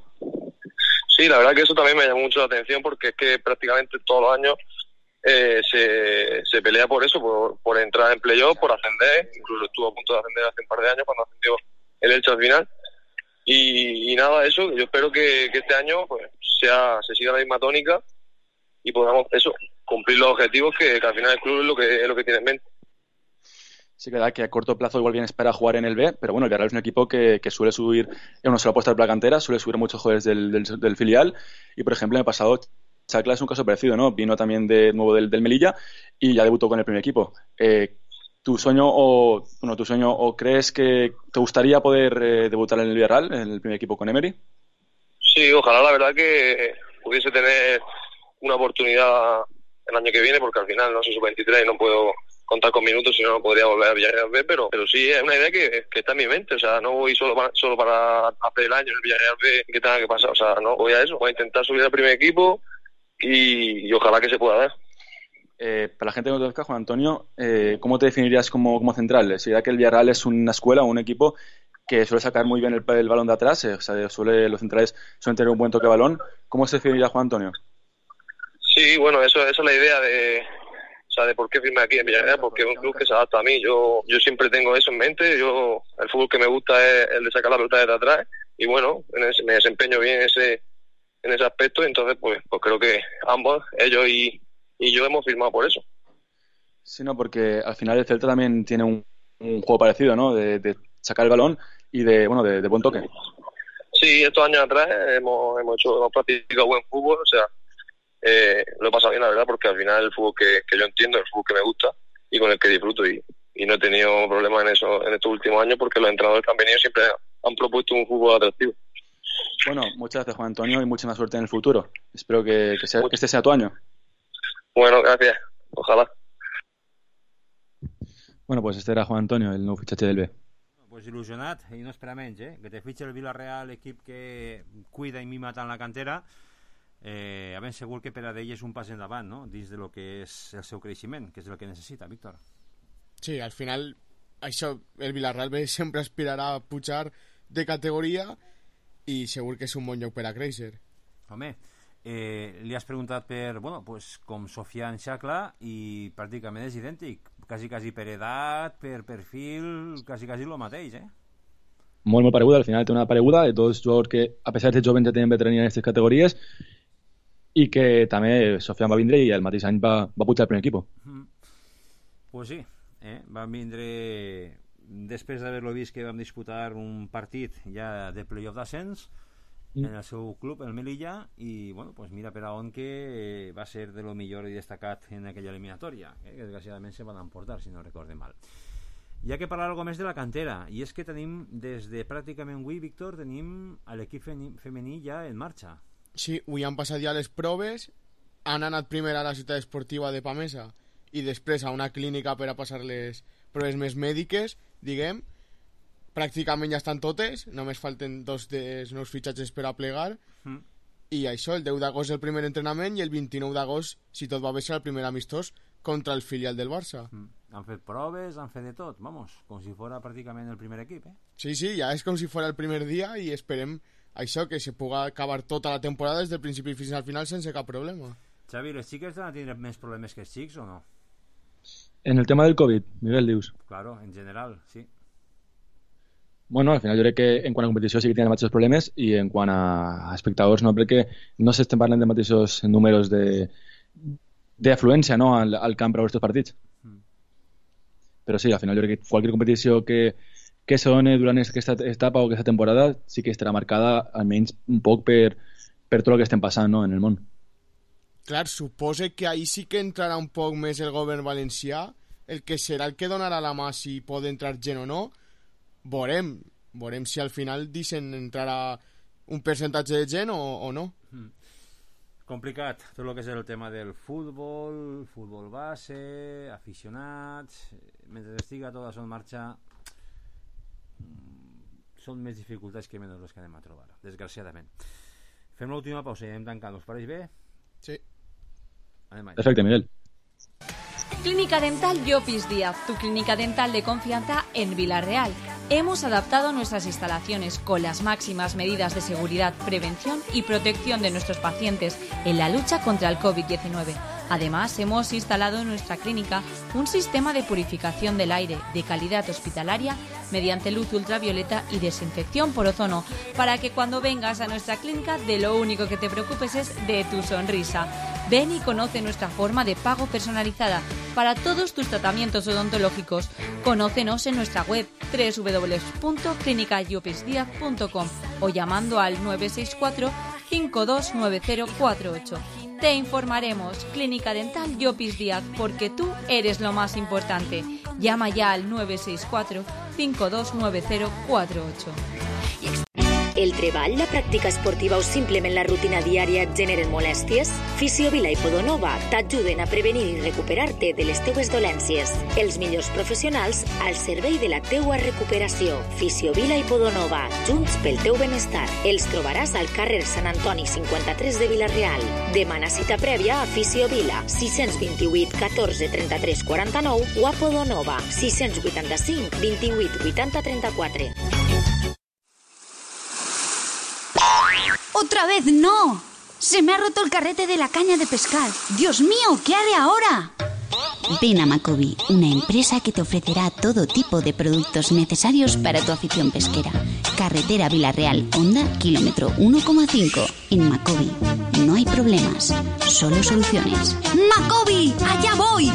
Sí, la verdad que eso también me llamó mucho la atención porque es que prácticamente todos los años eh, se, se pelea por eso, por, por entrar en playoff, por ascender. Incluso estuvo a punto de ascender hace un par de años cuando ascendió el Elche al final. Y, y nada, eso, yo espero que, que este año pues sea se siga la misma tónica y podamos eso cumplir los objetivos que, que al final el club es lo que es lo que tiene en mente. Sí, que da que a corto plazo igual bien espera jugar en el B, pero bueno, el Villarreal es un equipo que, que suele subir, no suele apostar por la cantera, suele subir muchos jugadores del, del, del filial y por ejemplo en el pasado Chacla es un caso parecido, ¿no? Vino también de nuevo del, del Melilla y ya debutó con el primer equipo. Eh, ¿Tu sueño o bueno, tu sueño o crees que te gustaría poder eh, debutar en el Villarreal, en el primer equipo con Emery? Sí, ojalá la verdad que pudiese tener una oportunidad el año que viene, porque al final no soy sub veintitrés y no puedo contar con minutos, si no, no podría volver a Villarreal B, pero, pero sí es una idea que, que está en mi mente, o sea, no voy solo para, solo para hacer el año en el Villarreal B que tenga que pasar, o sea, no voy a eso, voy a intentar subir al primer equipo y, y ojalá que se pueda dar. Eh, para la gente que no te conozca, Juan Antonio, eh, ¿cómo te definirías como, como central? ¿Sería que el Villarreal es una escuela o un equipo que suele sacar muy bien el, el balón de atrás? Eh, o sea, suele, los centrales suelen tener un buen toque de balón. ¿Cómo se definiría Juan Antonio? Sí, bueno, eso, eso es la idea de, o sea, de por qué firmé aquí en Villarreal, porque es un club que se adapta a mí. Yo yo siempre tengo eso en mente. Yo el fútbol que me gusta es el de sacar la pelota desde atrás y bueno, en ese, me desempeño bien en ese, en ese aspecto, entonces pues, pues creo que ambos, ellos y, y yo hemos firmado por eso. Sí, no, porque al final el Celta también tiene un, un juego parecido, ¿no? De, de sacar el balón y de, bueno, de, de buen toque. Sí, estos años atrás hemos, hemos hecho, hemos practicado buen fútbol, o sea, eh, lo he pasado bien, la verdad, porque al final el fútbol que, que yo entiendo, el fútbol que me gusta y con el que disfruto, y, y no he tenido problemas en eso en estos últimos años, porque los entrenadores que han venido siempre han propuesto un fútbol atractivo. Bueno, muchas gracias, Juan Antonio, y mucha más suerte en el futuro. Espero que, que, sea, que este sea tu año. Bueno, gracias. Ojalá. Bueno, pues este era Juan Antonio, el nou fitxatge del B. Pues il·lusionat, i no espera menys, eh? Que te fitxa el Villarreal, equip que cuida i mima tant la cantera, eh, ben segur que per a d'ell és un pas endavant, no? Dins de lo que és el seu creixement, que és el que necessita, Víctor. Sí, al final, això, el Villarreal ve sempre aspirarà a pujar de categoria i segur que és un bon lloc per a créixer. Home, eh, li has preguntat per, bueno, pues, com Sofian Xacla, i pràcticament és idèntic, quasi, quasi per edat, per perfil, quasi, quasi el mateix, eh? Molt, molt pareguda, al final té una pareguda de tots els jugadors que, a pesar de ser jovens, ja tenen veterania en aquestes categories, i que també Sofian va vindre i el mateix any va, va pujar al primer equip. Mm. Pues sí, eh? van vindre després d'haver-lo vist que vam disputar un partit ja de playoff d'ascens en el seu club, el Melilla, i bueno, pues mira per a on que eh, va ser de lo millor i destacat en aquella eliminatòria, eh, que desgraciadament se van emportar, si no recorde mal. Hi ha que parlar alguna més de la cantera, i és que tenim, des de pràcticament avui, Víctor, tenim l'equip femení ja en marxa. Sí, avui han passat ja les proves, han anat primer a la ciutat esportiva de Pamesa i després a una clínica per a passar les proves més mèdiques, diguem. Pràcticament ja estan totes, només falten dos dels nous fitxatges per a plegar, mm. i això, el deu d'agost el primer entrenament i el vint-i-nou d'agost, si tot va bé, serà el primer amistós contra el filial del Barça. Mm. Han fet proves, han fet de tot, vamos, com si fos pràcticament el primer equip, eh? Sí, sí, ja és com si fos el primer dia i esperem això, que se pugui acabar tota la temporada des del principi fins al final sense cap problema. Xavi, les xiques van tindre més problemes que els xics o no? En el tema del Covid, Miguel, dius? Claro, en general, sí. Bueno, al final jo crec que en quant a competició sí que tenen els mateixos problemes, i en quant a espectadors no, perquè no s'estem parlant de mateixos números de d'afluència, no, al, al camp per a aquests partits. Mm. Però sí, al final jo crec que qualsevol competició que, que se doni durant aquesta etapa o aquesta temporada sí que estarà marcada almenys un poc per, per tot el que estem passant, no, en el món. Clar, suposa que ahir sí que entrarà un poc més el govern valencià, el que serà el que donarà la mà si pot entrar gent o no. Veurem, veurem si al final deixen entrar a un percentatge de gent o, o no. Mm. Complicat tot el que és el tema del futbol, futbol base, aficionats. Mentre estiga tot això en marxa, són més dificultats que menys les que anem a trobar, desgraciadament. Fem l'última pausa i anem tancant, us pareix bé? Sí. Anem allà. Perfecte, Miguel. Clínica Dental Llopis Díaz, tu clínica dental de confianza en Villarreal. Hemos adaptado nuestras instalaciones con las máximas medidas de seguridad, prevención y protección de nuestros pacientes en la lucha contra el COVID diecinueve. Además, hemos instalado en nuestra clínica un sistema de purificación del aire de calidad hospitalaria mediante luz ultravioleta y desinfección por ozono, para que cuando vengas a nuestra clínica de lo único que te preocupes es de tu sonrisa. Ven y conoce nuestra forma de pago personalizada para todos tus tratamientos odontológicos. Conócenos en nuestra web doble u doble u doble u punto clínica llopis díaz punto com o llamando al nueve seis cuatro, cinco dos nueve cero cuatro ocho. Te informaremos. Clínica Dental Llopis Díaz, porque tú eres lo más importante. Llama ya al nueve seis cuatro, cinco dos nueve cero cuatro ocho. El treball, la pràctica esportiva o simplement la rutina diària et generen molèsties? Fisiovila i Podonova t'ajuden a prevenir i recuperar-te de les teues dolències. Els millors professionals al servei de la teua recuperació. Fisiovila i Podonova, junts pel teu benestar. Els trobaràs al carrer Sant Antoni cinquanta-tres de Vila-real. Demana cita prèvia a Fisiovila, sis dos vuit, catorze, trenta-tres, quaranta-nou o a Podonova, sis vuitanta-cinc, vint-i-vuit, vuitanta, trenta-quatre. ¡Otra vez no! ¡Se me ha roto el carrete de la caña de pescar! ¡Dios mío! ¿Qué haré ahora? Ven a Macobi, una empresa que te ofrecerá todo tipo de productos necesarios para tu afición pesquera. Carretera Villarreal, Honda, kilómetro uno coma cinco. En Macobi no hay problemas, solo soluciones. ¡Macobi! ¡Allá voy!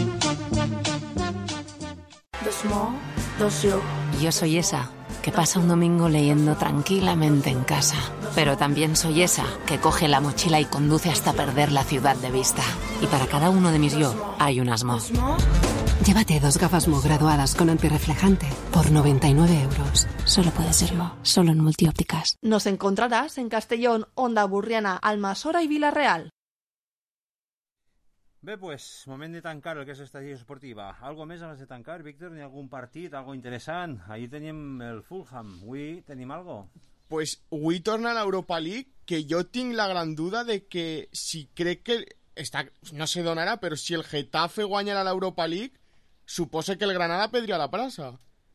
Yo soy esa que pasa un domingo leyendo tranquilamente en casa. Pero también soy esa que coge la mochila y conduce hasta perder la ciudad de vista. Y para cada uno de mis yo hay un Asmo. Llévate dos gafas Mo graduadas con antirreflejante por noventa y nueve euros. Solo puede ser Mo, solo en Multiópticas. Nos encontrarás en Castellón, Onda Burriana, Almasora y Villarreal. Bé, pues, moment de tancar el que és l'estació esportiva. Algo més abans de tancar, Víctor? Ni algun partit, algo interessant? Ahir tenim el Fulham. Avui tenim algo? Pues avui torna a l'Europa League, que jo tinc la gran duda de que si crec que... Està, no sé d'on era, però si el Getafe guanyarà l'Europa League, suposa que el Granada perdria la plaça.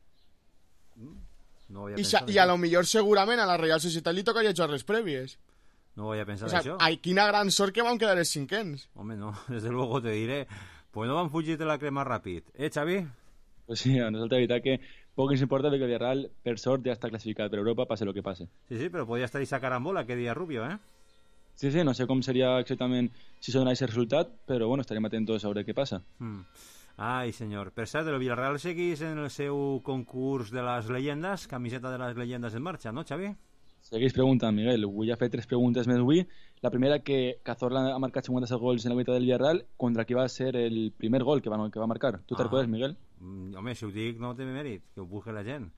No ho havia I, pensat. I a lo millor segurament a la Real Societat li tocaria jugar les prèvies. No ho havia pensat, O sea, això. ai, quina gran sort que van quedar els cinquens. Home, no, desde luego te diré. Pues no van fugir de la crema ràpid. Eh, Xavi? Pues sí, a nosaltres la veritat que poc ens importa perquè el Villarreal, per sort, ja està classificat per Europa, passe el que passe. Sí, sí, però podia estar esa carambola que dia Rubio, eh? Sí, sí, no sé com seria exactament si se donarà aquest resultat, però bueno, estarem atentos a veure què passa. Mm. Ai, senyor. Per cert, el Villarreal seguís en el seu concurs de les llegendes, camiseta de les llegendes en marxa, no, Xavi? Segueix preguntant, Miguel. Avui ha fet tres preguntes més avui. La primera, que Cazorla ha marcat cinquanta-set gols en la veritat del Villarreal, contra qui va ser el primer gol que va, que va marcar. Tu te'n Ah. recordes, Miguel? Mm, home, si ho dic no té mèrit, que ho busque la gent.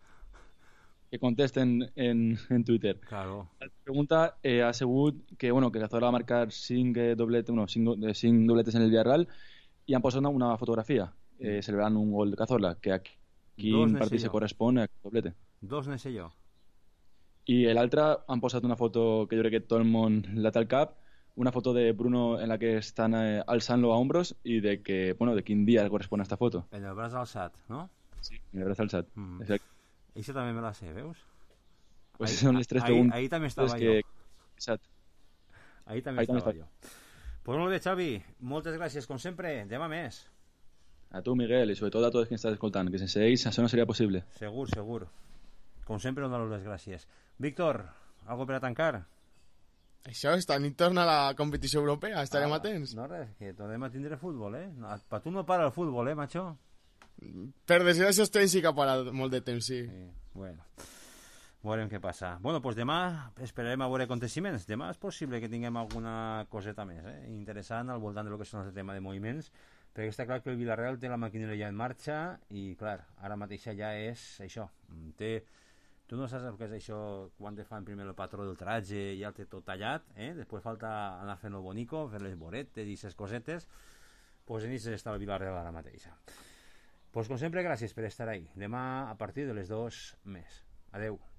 Que contesten en, en Twitter. Claro. La pregunta eh, ha sigut que, bueno, que Cazorla va marcar cinc, eh, doblet, no, cinc, eh, cinc dobletes en el Villarreal i han posat una, una fotografia eh, celebrant un gol de Cazorla, que aquí quin partit se correspon a aquest doblete. Dos ne sé jo. I l'altre han posat una foto que jo crec que tot el món la té al cap, una foto de Bruno en la que estan eh, alçant-lo a hombros i de que, bueno, de quin dia correspon a esta foto. En el braç alçat, no? Sí, en el braç alçat. Mm. Exacte. Això també me la sé, veus? Pues ahí, són les tres ahí, preguntes. ahí també estava que... jo. Exacte. Ahí també ahí estava jo. Pues molt bé, Xavi. Moltes gràcies, com sempre. Demà més. A tu, Miguel, i sobretot a tots els que ens estàs escoltant, que sense ells això no seria possible. Segur, segur. Com sempre, donar les gràcies. Víctor, algo per a tancar? Això, esta nit torna a la competició europea, estarem ah, atents. No res, que tornem a tindre futbol, eh? No, per tu no para el futbol, eh, macho? Per desgràcia, estem sí que ha parat molt de temps, sí. sí. Bueno, veurem què passa. Bueno, doncs demà esperarem a veure aconteciments. Demà és possible que tinguem alguna coseta més, eh? Interessant al voltant de lo que són el tema de moviments, perquè està clar que el Villarreal té la maquinera ja en marxa i, clar, ara mateix ja és això. Té... Tu no saps el que és això quan te fan primer el patró del tratge i ja té tot tallat, eh? Després falta anar fent el bonico, fer les boretes i les cosetes. Pues en això està el Villarreal ara mateixa. Pues com sempre, gràcies per estar ahí. Demà a partir de les dos més. Adeu.